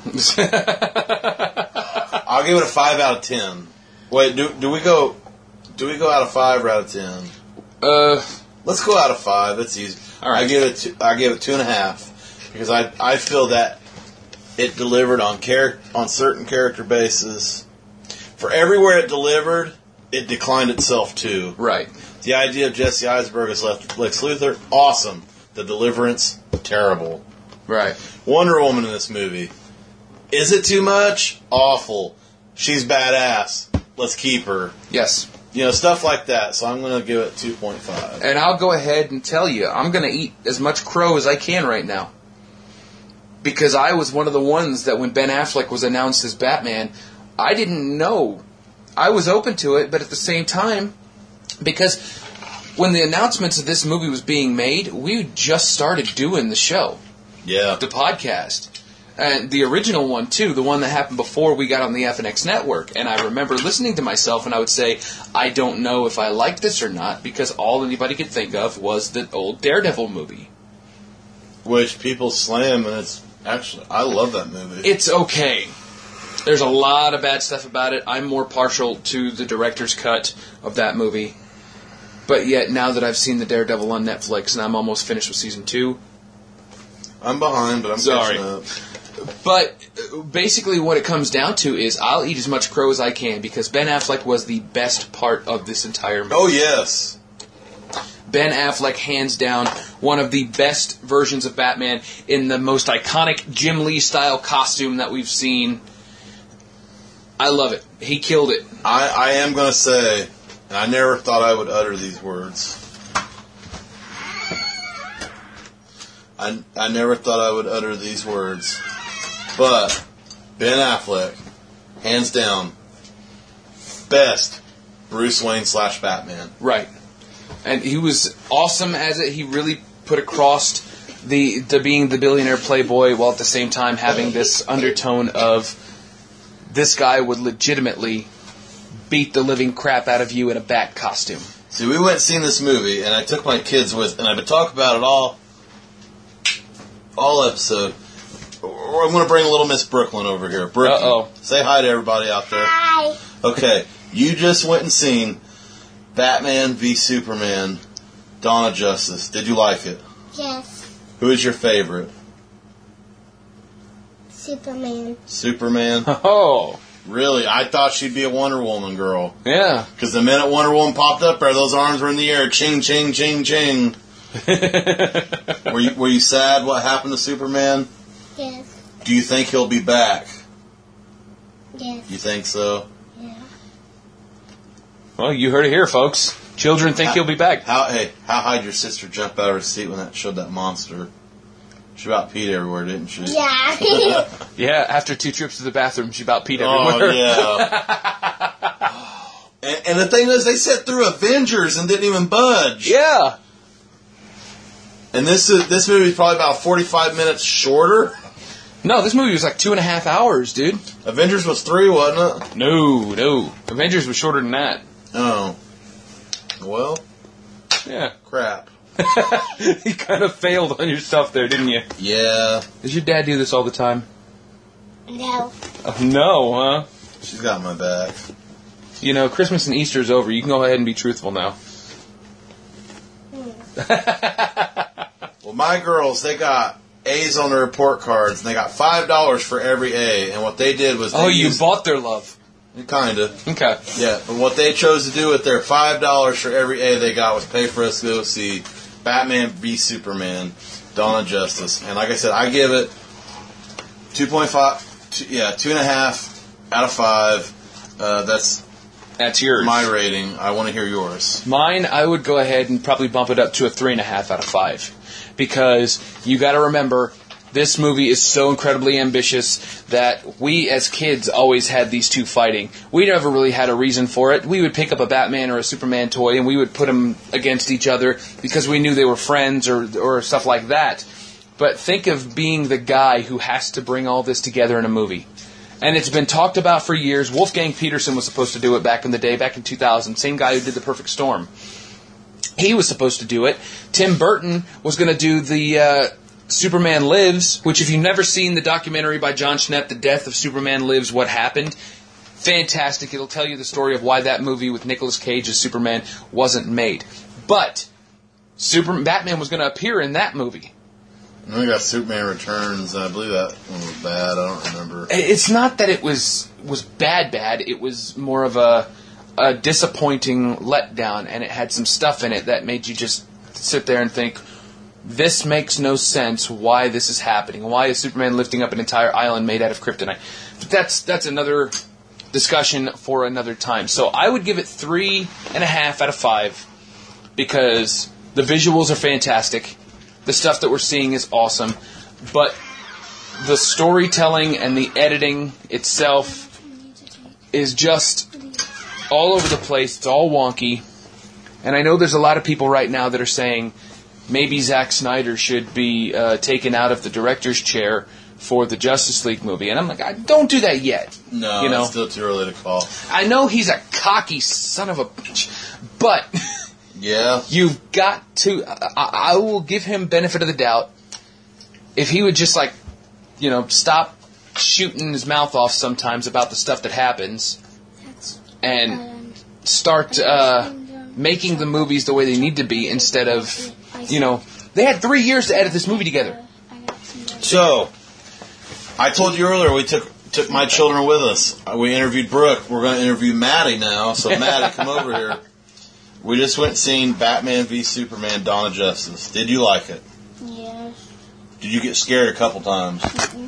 I'll give it a 5 out of 10. Wait, do we go out of 5 or out of 10? Let's go out of 5. That's easy. All right. I give it 2.5 because I feel that it delivered on certain character bases. For everywhere it delivered, it declined itself too. Right. The idea of Jesse Eisenberg as Lex Luthor, awesome. The deliverance, terrible. Right. Wonder Woman in this movie. Is it too much? Awful. She's badass. Let's keep her. Yes. You know, stuff like that. So I'm going to give it 2.5. And I'll go ahead and tell you, I'm going to eat as much crow as I can right now. Because I was one of the ones that when Ben Affleck was announced as Batman, I didn't know. I was open to it, but at the same time, because when the announcements of this movie was being made, we just started doing the show. Yeah. The podcast. And the original one, too, the one that happened before we got on the FNX network. And I remember listening to myself, and I would say, I don't know if I like this or not, because all anybody could think of was the old Daredevil movie. Which people slam, and it's actually, I love that movie. It's okay. There's a lot of bad stuff about it. I'm more partial to the director's cut of that movie. But yet, now that I've seen the Daredevil on Netflix, and I'm almost finished with season 2. I'm behind, but I'm sorry. catching up. But basically what it comes down to is I'll eat as much crow as I can because Ben Affleck was the best part of this entire movie. Oh, yes. Ben Affleck, hands down, one of the best versions of Batman in the most iconic Jim Lee style costume that we've seen. I love it. He killed it. I am going to say, and I never thought I would utter these words. I never thought I would utter these words. But Ben Affleck, hands down, best Bruce Wayne / Batman. Right. And he was awesome as it. He really put across the being the billionaire playboy while at the same time having this undertone of this guy would legitimately beat the living crap out of you in a bat costume. See, we went and seen this movie, and I took my kids with, and I've been talking about it all episode. I'm going to bring a little Miss Brooklyn over here. Brooklyn, say hi to everybody out there. Hi. Okay, you just went and seen Batman v Superman, Dawn of Justice. Did you like it? Yes. Who is your favorite? Superman. Superman? Oh. Really? I thought she'd be a Wonder Woman girl. Yeah. Because the minute Wonder Woman popped up there, those arms were in the air. Ching, ching, ching, ching. Were you sad what happened to Superman? Yes. Do you think he'll be back? Yes. You think so? Yeah. Well, you heard it here, folks. Children think he'll be back. How high did your sister jump out of her seat when that showed that monster? She about peed everywhere, didn't she? Yeah. Yeah, after 2 trips to the bathroom, she about peed everywhere. Oh, yeah. and the thing is, they sat through Avengers and didn't even budge. Yeah. And this movie is probably about 45 minutes shorter. No, this movie was like 2.5 hours, dude. Avengers was 3, wasn't it? No. Avengers was shorter than that. Oh. Well. Yeah. Crap. You kind of failed on your stuff there, didn't you? Yeah. Does your dad do this all the time? No. Oh, no, huh? She's got my back. You know, Christmas and Easter's over. You can go ahead and be truthful now. Well, my girls, they got A's on their report cards, and they got $5 for every A. And what they did was you bought their love. Kinda. Okay. Yeah, but what they chose to do with their $5 for every A they got was pay for us to go see Batman v Superman, Dawn of Justice. And like I said, I give it 2.5 out of 5. That's yours. My rating. I want to hear yours. Mine, I would go ahead and probably bump it up to a 3.5 out of 5. Because you got to remember, this movie is so incredibly ambitious that we as kids always had these two fighting. We never really had a reason for it. We would pick up a Batman or a Superman toy and we would put them against each other because we knew they were friends or stuff like that. But think of being the guy who has to bring all this together in a movie. And it's been talked about for years. Wolfgang Peterson was supposed to do it back in the day, back in 2000. Same guy who did The Perfect Storm. He was supposed to do it. Tim Burton was going to do the Superman Lives, which if you've never seen the documentary by John Schnepp, The Death of Superman Lives, What Happened, fantastic. It'll tell you the story of why that movie with Nicolas Cage as Superman wasn't made. But Batman was going to appear in that movie. And we got Superman Returns, and I believe that one was bad. I don't remember. It's not that it was bad. It was more of a disappointing letdown, and it had some stuff in it that made you just sit there and think, this makes no sense why this is happening. Why is Superman lifting up an entire island made out of kryptonite? But that's another discussion for another time. So I would give it 3.5 out of 5 because the visuals are fantastic. The stuff that we're seeing is awesome. But the storytelling and the editing itself is just all over the place. It's all wonky. And I know there's a lot of people right now that are saying maybe Zack Snyder should be taken out of the director's chair for the Justice League movie. And I'm like, don't do that yet. No, it's still too early to call. I know he's a cocky son of a bitch, but yeah, you've got to... I will give him benefit of the doubt. If he would just, stop shooting his mouth off sometimes about the stuff that happens and start making the movies the way they need to be instead of... they had 3 years to edit this movie together. So, I told you earlier we took my children with us. We interviewed Brooke. We're going to interview Maddie now. So, Maddie, come over here. We just went and seen Batman v Superman: Dawn of Justice. Did you like it? Yes. Did you get scared a couple times? Mm-mm.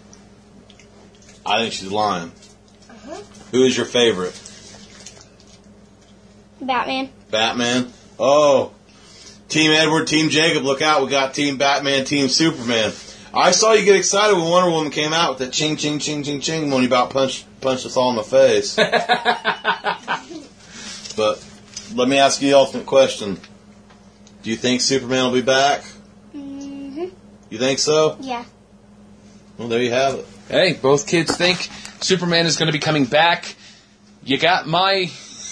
I think she's lying. Uh-huh. Who is your favorite? Batman. Batman? Oh. Team Edward, Team Jacob, look out. We got Team Batman, Team Superman. I saw you get excited when Wonder Woman came out with that ching, ching, ching, ching, ching when he about punched us all in the face. But let me ask you the ultimate question. Do you think Superman will be back? Mm-hmm. You think so? Yeah. Well, there you have it. Hey, both kids think Superman is going to be coming back. You got my...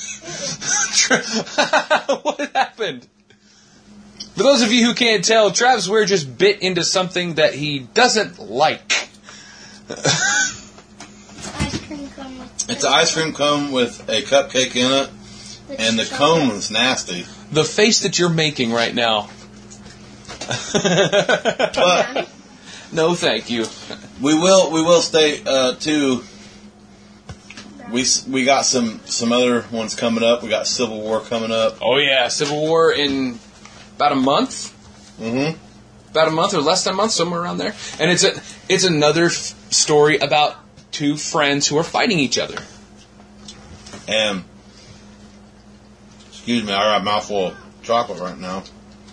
What happened? For those of you who can't tell, Travis Weir just bit into something that he doesn't like. Ice cream cone with It's an ice cream cone with a cupcake in it, and the cone was nasty. The face that you're making right now. But no, thank you. we will state too. We got some other ones coming up. We got Civil War coming up. Oh yeah, Civil War in about a month. Mm-hmm. About a month or less than a month, somewhere around there. And it's another story about two friends who are fighting each other. And excuse me, I got a mouthful of chocolate right now.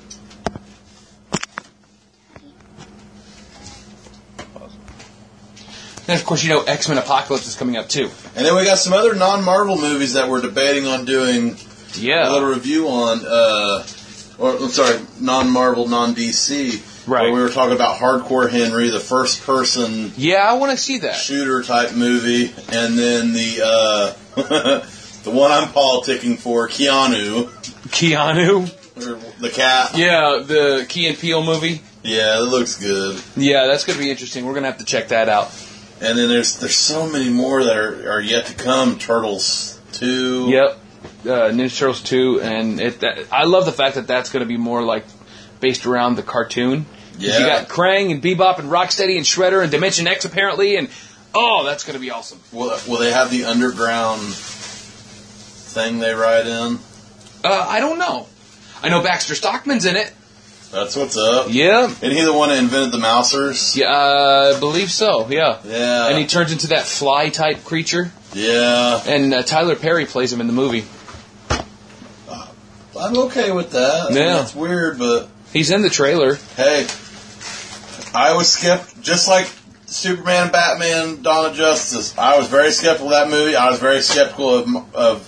And of course, you know, X-Men Apocalypse is coming up too. And then we got some other non-Marvel movies that we're debating on doing Yeah. a little review on. Non-Marvel, non-DC. Right. Where we were talking about Hardcore Henry, the first-person Yeah, I want to see that. shooter-type movie. And then the the one I'm politicking for, Keanu. Or the cat. Yeah, the Key and Peele movie. Yeah, it looks good. Yeah, that's going to be interesting. We're going to have to check that out. And then there's so many more that are yet to come. Turtles 2. Yep. Ninja Turtles 2, and I love the fact that that's going to be more like based around the cartoon. Yeah. You got Krang and Bebop and Rocksteady and Shredder and Dimension X apparently, and that's going to be awesome. Will they have the underground thing they ride in? I don't know. I know Baxter Stockman's in it. That's what's up. Yeah. Isn't he the one that invented the Mousers? Yeah, I believe so, yeah. Yeah. And he turns into that fly-type creature. Yeah. And Tyler Perry plays him in the movie. I'm okay with that. I mean, Yeah. that's weird, but... He's in the trailer. Hey, I was skeptical, just like Superman and Batman, Dawn of Justice. I was very skeptical of that movie. I was very skeptical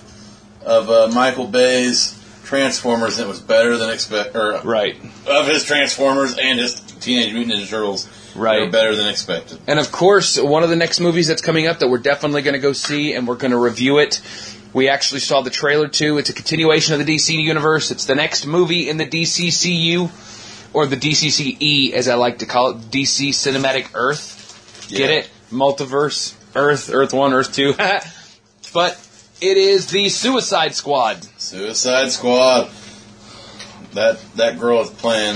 of Michael Bay's Transformers, and it was better than expected. Right. Of his Transformers and his Teenage Mutant Ninja Turtles. Right. They were better than expected. And of course, one of the next movies that's coming up that we're definitely going to go see, and we're going to review it. We actually saw the trailer too. It's a continuation of the DC universe. It's the next movie in the DCCU, or the DCCE as I like to call it, DC Cinematic Earth. Yeah. Get it? Multiverse, Earth 1, Earth 2. But it is the Suicide Squad. Suicide Squad. That girl is playing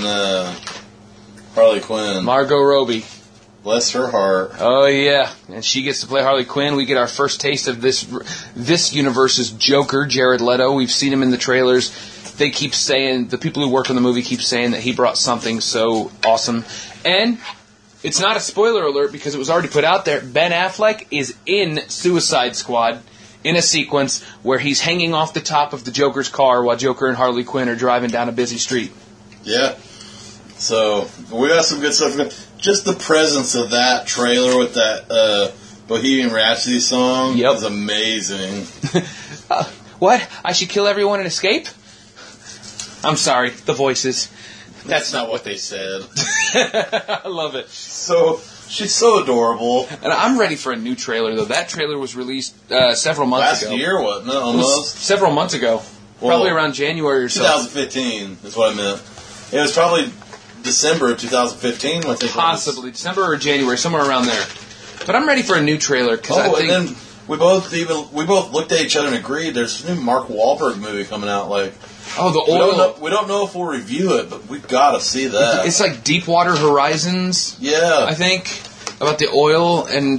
Harley Quinn. Margot Robbie. Bless her heart. Oh yeah, and she gets to play Harley Quinn. We get our first taste of this universe's Joker, Jared Leto. We've seen him in the trailers. They keep saying, the people who work on the movie keep saying that he brought something so awesome. And it's not a spoiler alert because it was already put out there. Ben Affleck is in Suicide Squad in a sequence where he's hanging off the top of the Joker's car while Joker and Harley Quinn are driving down a busy street. Yeah. So, we got some good stuff. Just the presence of that trailer with that Bohemian Rhapsody song is amazing. What? I should kill everyone and escape? I'm sorry, the voices. That's not what they said. I love it. So, she's so adorable. And I'm ready for a new trailer, though. That trailer was released several months ago. Last year, wasn't it? Almost? Several months ago. Probably around January or so. 2015 is what I meant. It was probably December of 2015, I think. Possibly. December or January, somewhere around there. But I'm ready for a new trailer, because I think... and then we both looked at each other and agreed there's a new Mark Wahlberg movie coming out, like... Oh, the oil... We don't know if we'll review it, but we've got to see that. It's like Deepwater Horizons, yeah, I think, about the oil, and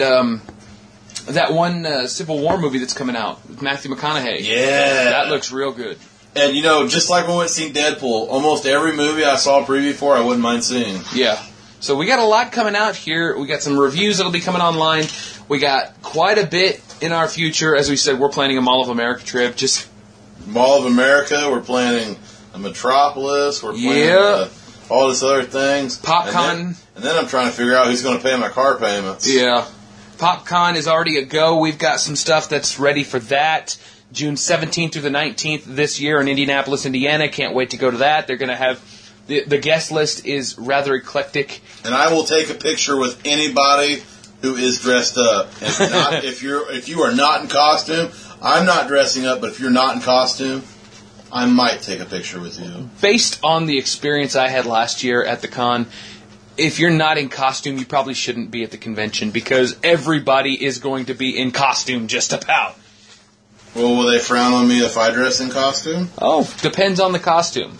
that one Civil War movie that's coming out with Matthew McConaughey. Yeah. That looks real good. And, you know, just like when we went to see Deadpool, almost every movie I saw a preview for, I wouldn't mind seeing. Yeah. So we got a lot coming out here. We got some reviews that'll be coming online. We got quite a bit in our future. As we said, we're planning a Mall of America trip. Just Mall of America, we're planning a Metropolis, we're planning all this other things. PopCon. And then I'm trying to figure out who's going to pay my car payments. Yeah. PopCon is already a go. We've got some stuff that's ready for that. June 17th through the 19th this year in Indianapolis, Indiana. Can't wait to go to that. They're going to have... The guest list is rather eclectic. And I will take a picture with anybody who is dressed up. And not, if you are not in costume, I'm not dressing up, but if you're not in costume, I might take a picture with you. Based on the experience I had last year at the con, if you're not in costume, you probably shouldn't be at the convention because everybody is going to be in costume just about. Well, will they frown on me if I dress in costume? Oh, depends on the costume.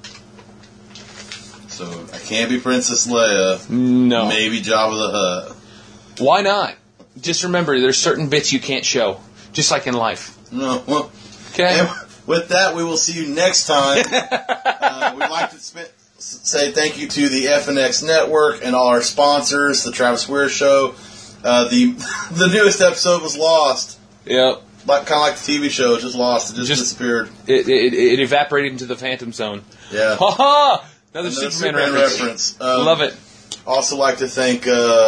So I can't be Princess Leia. No. Maybe Jabba the Hutt. Why not? Just remember, there's certain bits you can't show, just like in life. No. Well, okay. And with that, we will see you next time. We'd like to say thank you to the FNX Network and all our sponsors, the Travis Weir Show. The newest episode was lost. Yep. Kind of like the TV show, it just lost. It just disappeared. It evaporated into the Phantom Zone. Yeah. Ha ha! Another Superman reference. Love it. Also like to thank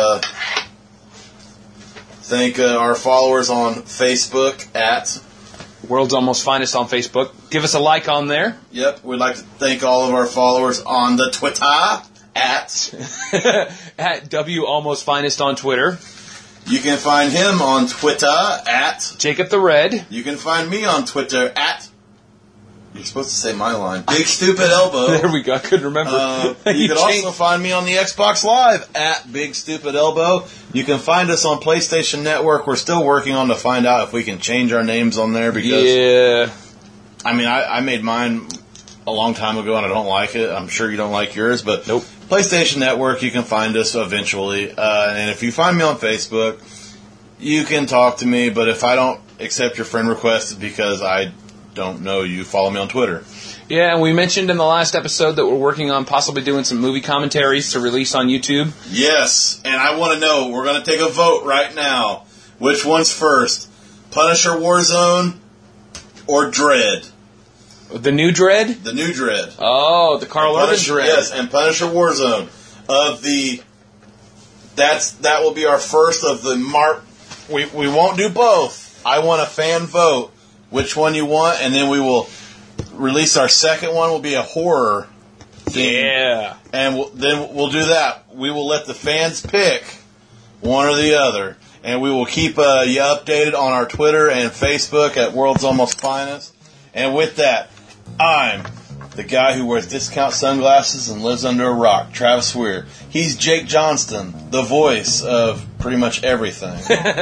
our followers on Facebook at World's Almost Finest on Facebook. Give us a like on there. Yep. We'd like to thank all of our followers on the Twitter at W Almost Finest on Twitter. You can find him on Twitter at Jacob the Red. You can find me on Twitter at You're supposed to say my line. Big Stupid Elbow. There we go. I couldn't remember. You can also find me on the Xbox Live at Big Stupid Elbow. You can find us on PlayStation Network. We're still working on to find out if we can change our names on there because I mean, I made mine a long time ago and I don't like it. I'm sure you don't like yours, but nope. PlayStation Network, you can find us eventually. And if you find me on Facebook, you can talk to me, but if I don't accept your friend request, it's because I don't know you, follow me on Twitter. Yeah, and we mentioned in the last episode that we're working on possibly doing some movie commentaries to release on YouTube. Yes, and I want to know, we're going to take a vote right now. Which one's first? Punisher Warzone or Dredd? The new Dredd? The new Dredd. Oh, the Carl Urban Dredd. Yes, and Punisher Warzone. That will be our first of the we won't do both. I want a fan vote. Which one you want, and then we will release our second one. Will be a horror theme. Yeah, and then we'll do that. We will let the fans pick one or the other, and we will keep you updated on our Twitter and Facebook at World's Almost Finest. And with that, I'm the guy who wears discount sunglasses and lives under a rock, Travis Weir. He's Jake Johnston, the voice of pretty much everything.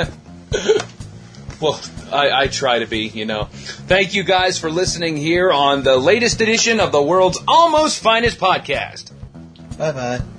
Well, I try to be, you know. Thank you guys for listening here on the latest edition of the world's almost finest podcast. Bye-bye.